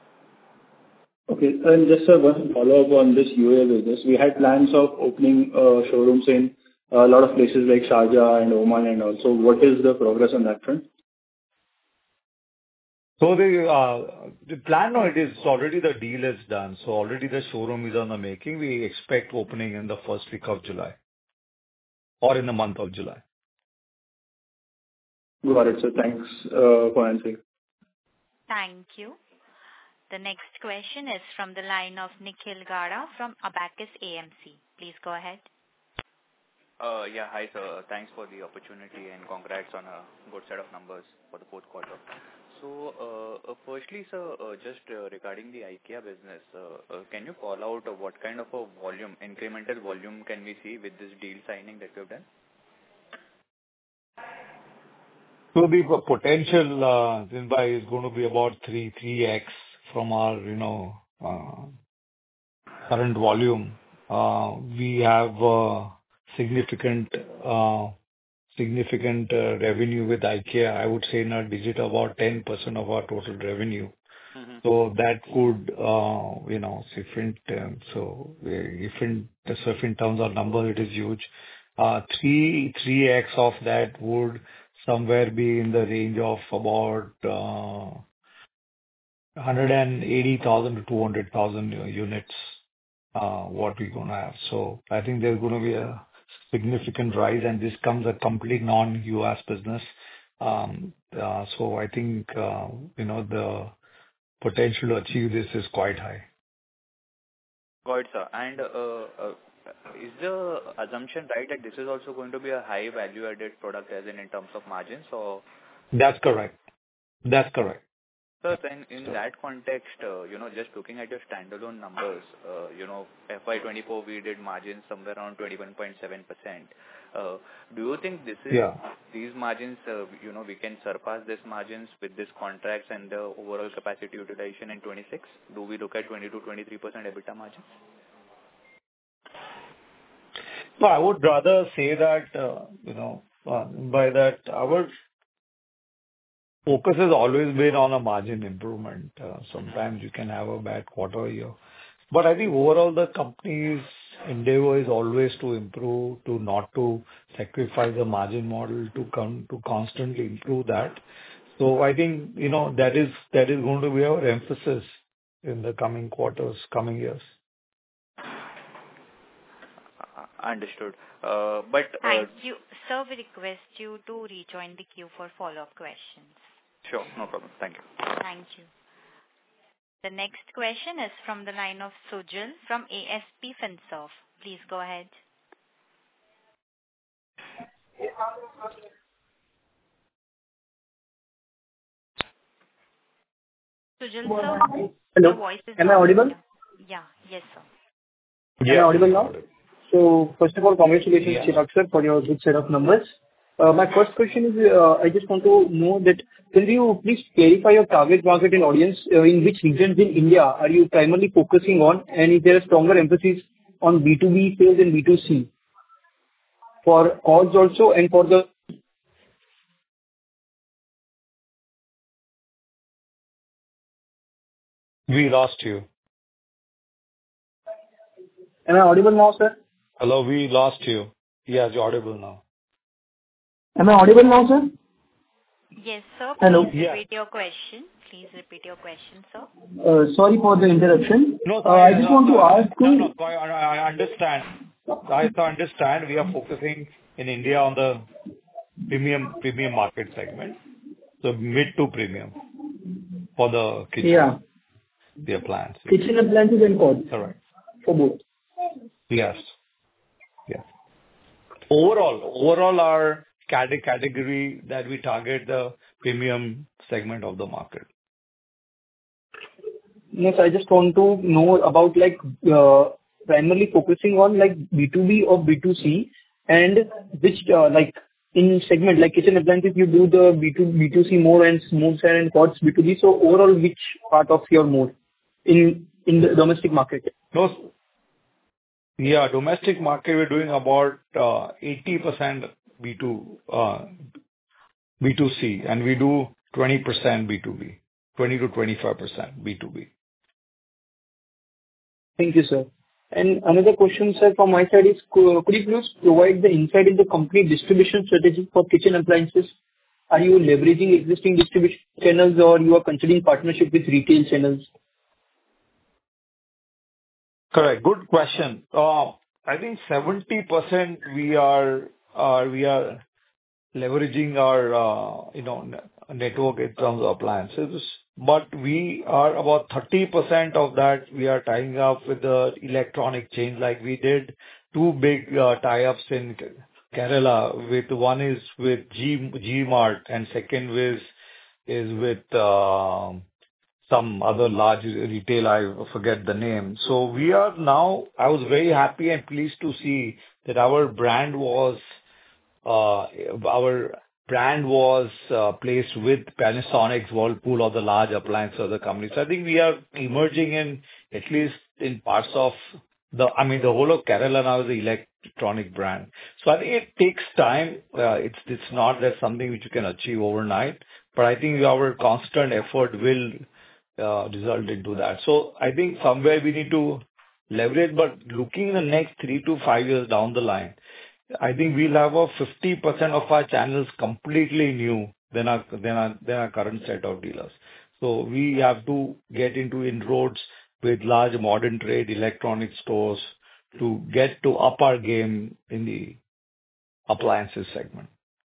Okay. And just uh, one follow-up on this U A E business. We had plans of opening uh, showrooms in a lot of places like Sharjah and Oman and also. What is the progress on that front? So the uh, the plan, no, it is already the deal is done. So already the showroom is on the making. We expect opening in the first week of July or in the month of July. Got it. So thanks uh, for answering. Thank you. The next question is from the line of Nikhil Gada from Abacus A M C. Please go ahead. Uh, yeah, hi sir. Thanks for the opportunity and congrats on a good set of numbers for the fourth quarter. So, uh, uh, firstly, sir, uh, just uh, regarding the IKEA business, uh, uh, can you call out uh, what kind of a volume, incremental volume can we see with this deal signing that you have done? So the p- potential, uh, Zinbai, is going to be about three, three x from our, you know, uh, current volume. Uh, We have uh, significant uh, significant uh, revenue with IKEA. I would say in a digit about ten percent of our total revenue. Mhm. So that could, uh, you know, if in terms, so uh, if in so if in terms of number, it is huge. Uh, three three x of that would somewhere be in the range of about uh, one hundred eighty thousand to two hundred thousand units, uh, what we're going to have. So I think there's going to be a significant rise, and this comes a complete non-U S business. Um, uh, So I think, uh, you know, the potential to achieve this is quite high. Got it, sir. And uh, uh, is the assumption right that this is also going to be a high value-added product as in in terms of margins? Or, That's correct. That's correct. sir, then in that context, uh, you know, just looking at your standalone numbers, uh, you know, F Y twenty-four, we did margins somewhere around twenty-one point seven percent. Uh, Do you think this is Yeah. these margins, uh, you know, we can surpass these margins with these contracts and the overall capacity utilization in twenty-six? Do we look at twenty to twenty-three percent EBITDA margins? No, I would rather say that, uh, you know, uh, by that our focus has always been on a margin improvement. Uh, Sometimes you can have a bad quarter here. But I think overall, the company's endeavor is always to improve, to not to sacrifice the margin model, to come to constantly improve that. So I think, you know, that is that is going to be our emphasis in the coming quarters, coming years. Uh, Understood. Uh, But uh, Thank you. Sir, we request you to rejoin the queue for follow-up questions. sure, no problem. Thank you. Thank you. The next question is from the line of Sujal from A S P Finserv. Please go ahead. Sujal, sir, your Hello. voice is Am I not audible? clear. Yeah. Yes, sir. Am I audible now? So first of all, congratulations, Yeah. Chirag sir, for your good set of numbers. Uh, My first question is, uh, I just want to know that can you please clarify your target market and audience, uh, in which regions in India are you primarily focusing on, and is there a stronger emphasis on B two B sales and B two C for calls also and for the... We lost you. Am I audible now, sir? Hello, we lost you. Yes, you're audible now. Am I audible now, sir? Yes, sir. Hello. Please Yeah. repeat your question. Please repeat your question, sir. Uh, Sorry for the interruption. No, Uh, sorry, I just no, want to no, ask no, you... no, I I- I understand. I understand we are focusing in India on the premium premium market segment, so mid to premium for the kitchen, Yeah, the appliances. kitchen appliances and codes Correct. for both. Yes. Yes. Overall, overall, our cate- category that we target the premium segment of the market. Yes, I just want to know about like uh, primarily focusing on like B two B or B two C, and which uh, like in segment like kitchen appliances you do the B two B two C more and smooth side and pots B two B. So overall, which part of your more in in the domestic market? No, yeah, domestic market, we're doing about uh, eighty percent B two, uh, B two C, and we do twenty percent B two B, twenty to twenty-five percent B two B. Thank you, sir. And another question, sir, from my side is, co- could you please provide the insight in the company distribution strategy for kitchen appliances? Are you leveraging existing distribution channels, or you are considering partnership with retail channels? Correct. Good question. Uh, I think seventy percent we are uh, we are leveraging our uh, you know ne- network in terms of appliances, but we are about thirty percent of that we are tying up with the electronic chain. Like we did two big uh, tie-ups in Kerala. With one is with G G Mart, and second is is with uh, some other large retail, I forget the name. So we are now, I was very happy and pleased to see that our brand was, uh, our brand was uh, placed with Panasonic, Whirlpool, or the large appliance other companies. So I think we are emerging in, at least in parts of the, I mean, the whole of Kerala now is an electronic brand. So I think it takes time. Uh, it's it's not that something which you can achieve overnight, but I think our constant effort will uh, result into that. So I think somewhere we need to leverage, but looking in the next three to five years down the line, I think we'll have a fifty percent of our channels completely new than our than our than our current set of dealers. So we have to get into inroads with large modern trade electronic stores to get to up our game in the appliances segment.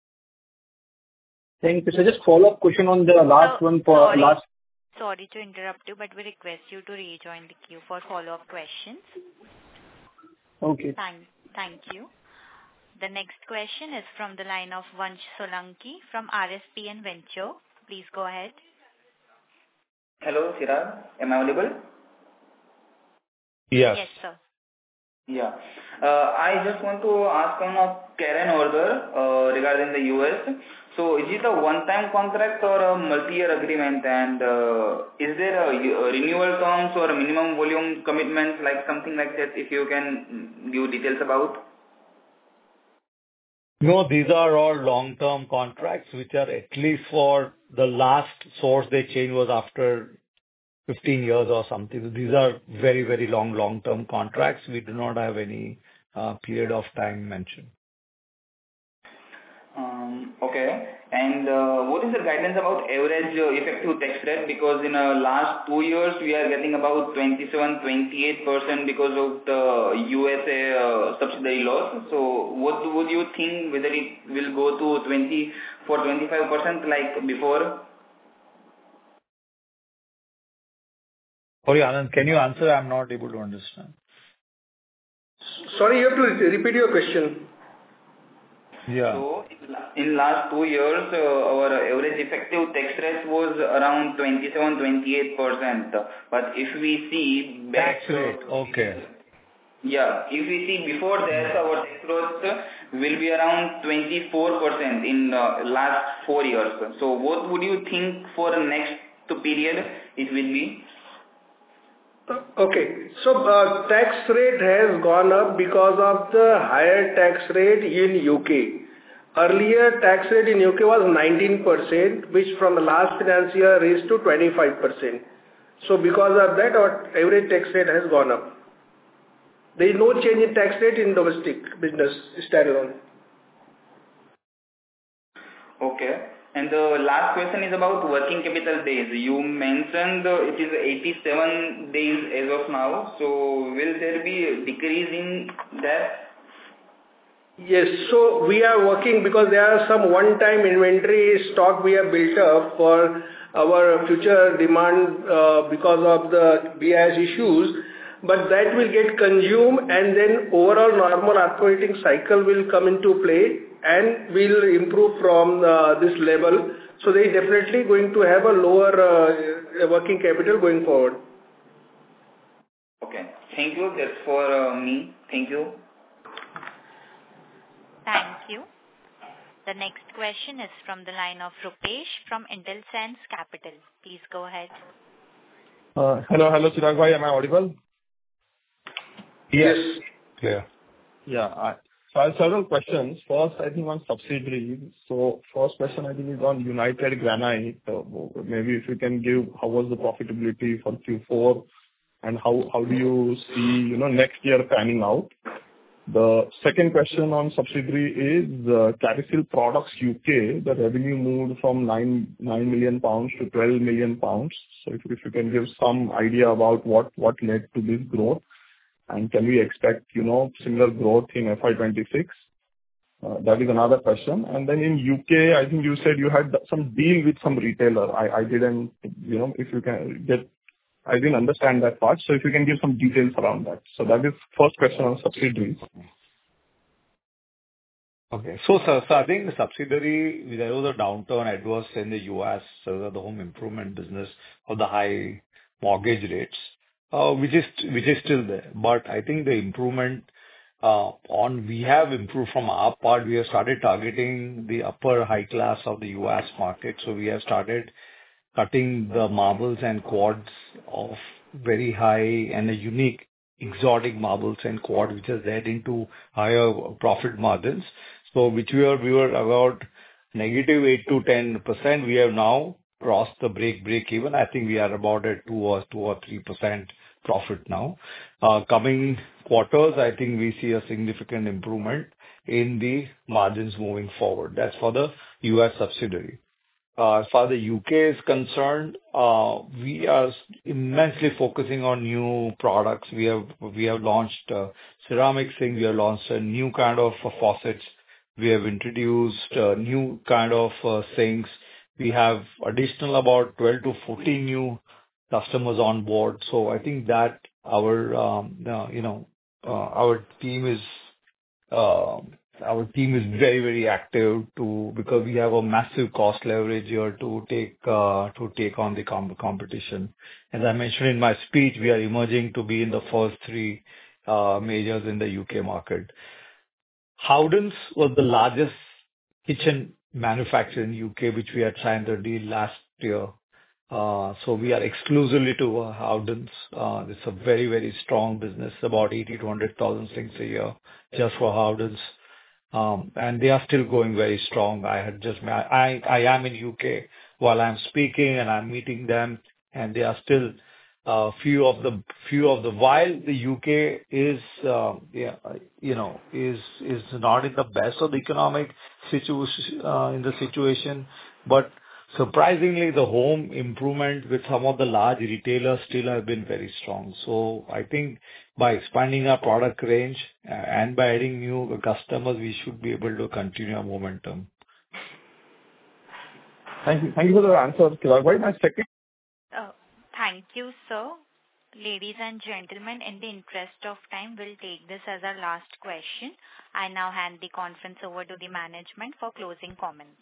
Thank you. So just follow-up question on the last So, one for sorry, last. sorry to interrupt you, but we request you to rejoin the queue for follow-up questions. Okay. Thank, thank you. The next question is from the line of Vansh Solanki from R S P N Venture. Please go ahead. Hello, Chirag. Am I audible? Yes. Yes, sir. Yeah. Uh, I just want to ask on a Karen order uh, regarding the U S. So is it a one-time contract or a multi-year agreement? And uh, is there a, a renewal terms or a minimum volume commitment, like something like that, if you can give details about? No, these are all long-term contracts, which are at least for the last source they changed was after fifteen years or something. These are very, very long, long-term contracts. We do not have any uh, period of time mentioned. Um, okay. And uh, what is the guidance about average uh, effective tax rate? Because in the uh, last two years, we are getting about twenty-seven, twenty-eight percent because of the U S A uh, subsidy loss. So what would you think, whether it will go to twenty-four, twenty-five percent like before? Sorry, Anand, can you answer? I'm not able to understand. Sorry, you have to repeat your question. Yeah. So in last two years, uh, our average effective tax rate was around twenty-seven, twenty-eight percent. But if we see back, tax rate, okay. Yeah, if we see before that, our tax rate will be around twenty-four percent in uh, last four years. So what would you think for the next period it will be? Okay. So, uh, tax rate has gone up because of the higher tax rate in U K. Earlier, tax rate in U K was nineteen percent, which from the last financial year raised to twenty-five percent. So, because of that, our average tax rate has gone up. There is no change in tax rate in domestic business standalone. Okay. And the last question is about working capital days. You mentioned uh, it is eighty-seven days as of now. So will there be a decrease in that? Yes. So we are working because there are some one-time inventory stock we have built up for our future demand uh, because of the B I S issues. But that will get consumed and then overall normal operating cycle will come into play and will improve from uh, this level. So they are definitely going to have a lower uh, working capital going forward. Okay. Thank you. That's for uh, me. Thank you. Thank you. The next question is from the line of Rupesh from Intelsense Capital. Please go ahead. Uh, hello, hello, Chirag bhai. Am I audible? Yes. Clear. Yeah. I, so I have several questions. First, I think on subsidiary. So first question I think is on United Granite. Uh, maybe if you can give how was the profitability for Q four and how, how do you see, you know, next year panning out? The second question on subsidiary is uh, Caricel Products U K. The revenue moved from nine nine million pounds to twelve million pounds. So if, if you can give some idea about what, what led to this growth. And can we expect, you know, similar growth in F Y twenty-six? Uh, that is another question. And then in U K, I think you said you had some deal with some retailer. I, I didn't, you know, if you can get, I didn't understand that part. So if you can give some details around that. So that is first question on subsidiaries. Okay. So, so, so I think the subsidiary, there was a downturn adverse in the U S, so the home improvement business of the high mortgage rates. Uh, which is which is still there. But I think the improvement Uh, on we have improved from our part. We have started targeting the upper high class of the U S market. So we have started cutting the marbles and quads of very high and a unique exotic marbles and quad, which has led into higher profit margins. So which we were we were about negative eight to ten percent. We have now crossed the break break even. I think we are about at two or two or three percent profit now. Uh, coming quarters, I think we see a significant improvement in the margins moving forward. That's for the U S subsidiary. Uh, As far as the U K is concerned, uh, we are immensely focusing on new products. We have we have launched uh, ceramic sinks. We have launched a new kind of uh, faucets. We have introduced uh, new kind of uh, sinks. We have additional about twelve to fourteen new customers on board. So I think that our um, uh, you know uh, our team is uh, our team is very, very active to because we have a massive cost leverage here to take uh, to take on the com- competition. As I mentioned in my speech, we are emerging to be in the first three uh, majors in the U K market. Howdens was the largest kitchen manufacturer in U K, which we had signed a deal last year. Uh, So we are exclusively to uh, Howdens. Uh, It's a very, very strong business, about eighty to one hundred thousand sinks a year just for Howdens. Um, And they are still going very strong. I had just ma- I I am in U K while I'm speaking, and I'm meeting them, and they are still uh, few of the few of the while the U K is, uh, yeah, uh, you know, is is not in the best of the economic situation, uh, in the situation, but surprisingly, the home improvement with some of the large retailers still have been very strong. So I think by expanding our product range uh, and by adding new customers, we should be able to continue our momentum. Thank you. Thank you for the answer, Chirag bhai. My second Uh, Thank you, sir. Ladies and gentlemen, in the interest of time, we'll take this as our last question. I now hand the conference over to the management for closing comments.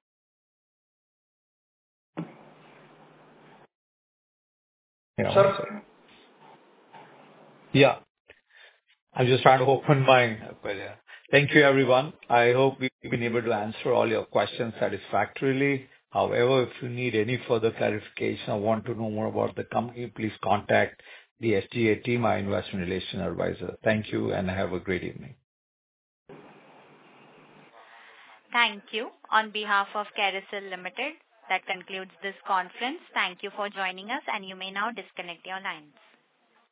Yeah. Sir, Yeah. I'm just trying to open my, but yeah. Thank you, everyone. I hope we've been able to answer all your questions satisfactorily. However, if you need any further clarification or want to know more about the company, please contact the S G A team, our investment relation advisor. Thank you, and have a great evening. Thank you. On behalf of Carousel Limited, that concludes this conference. Thank you for joining us, and you may now disconnect your lines.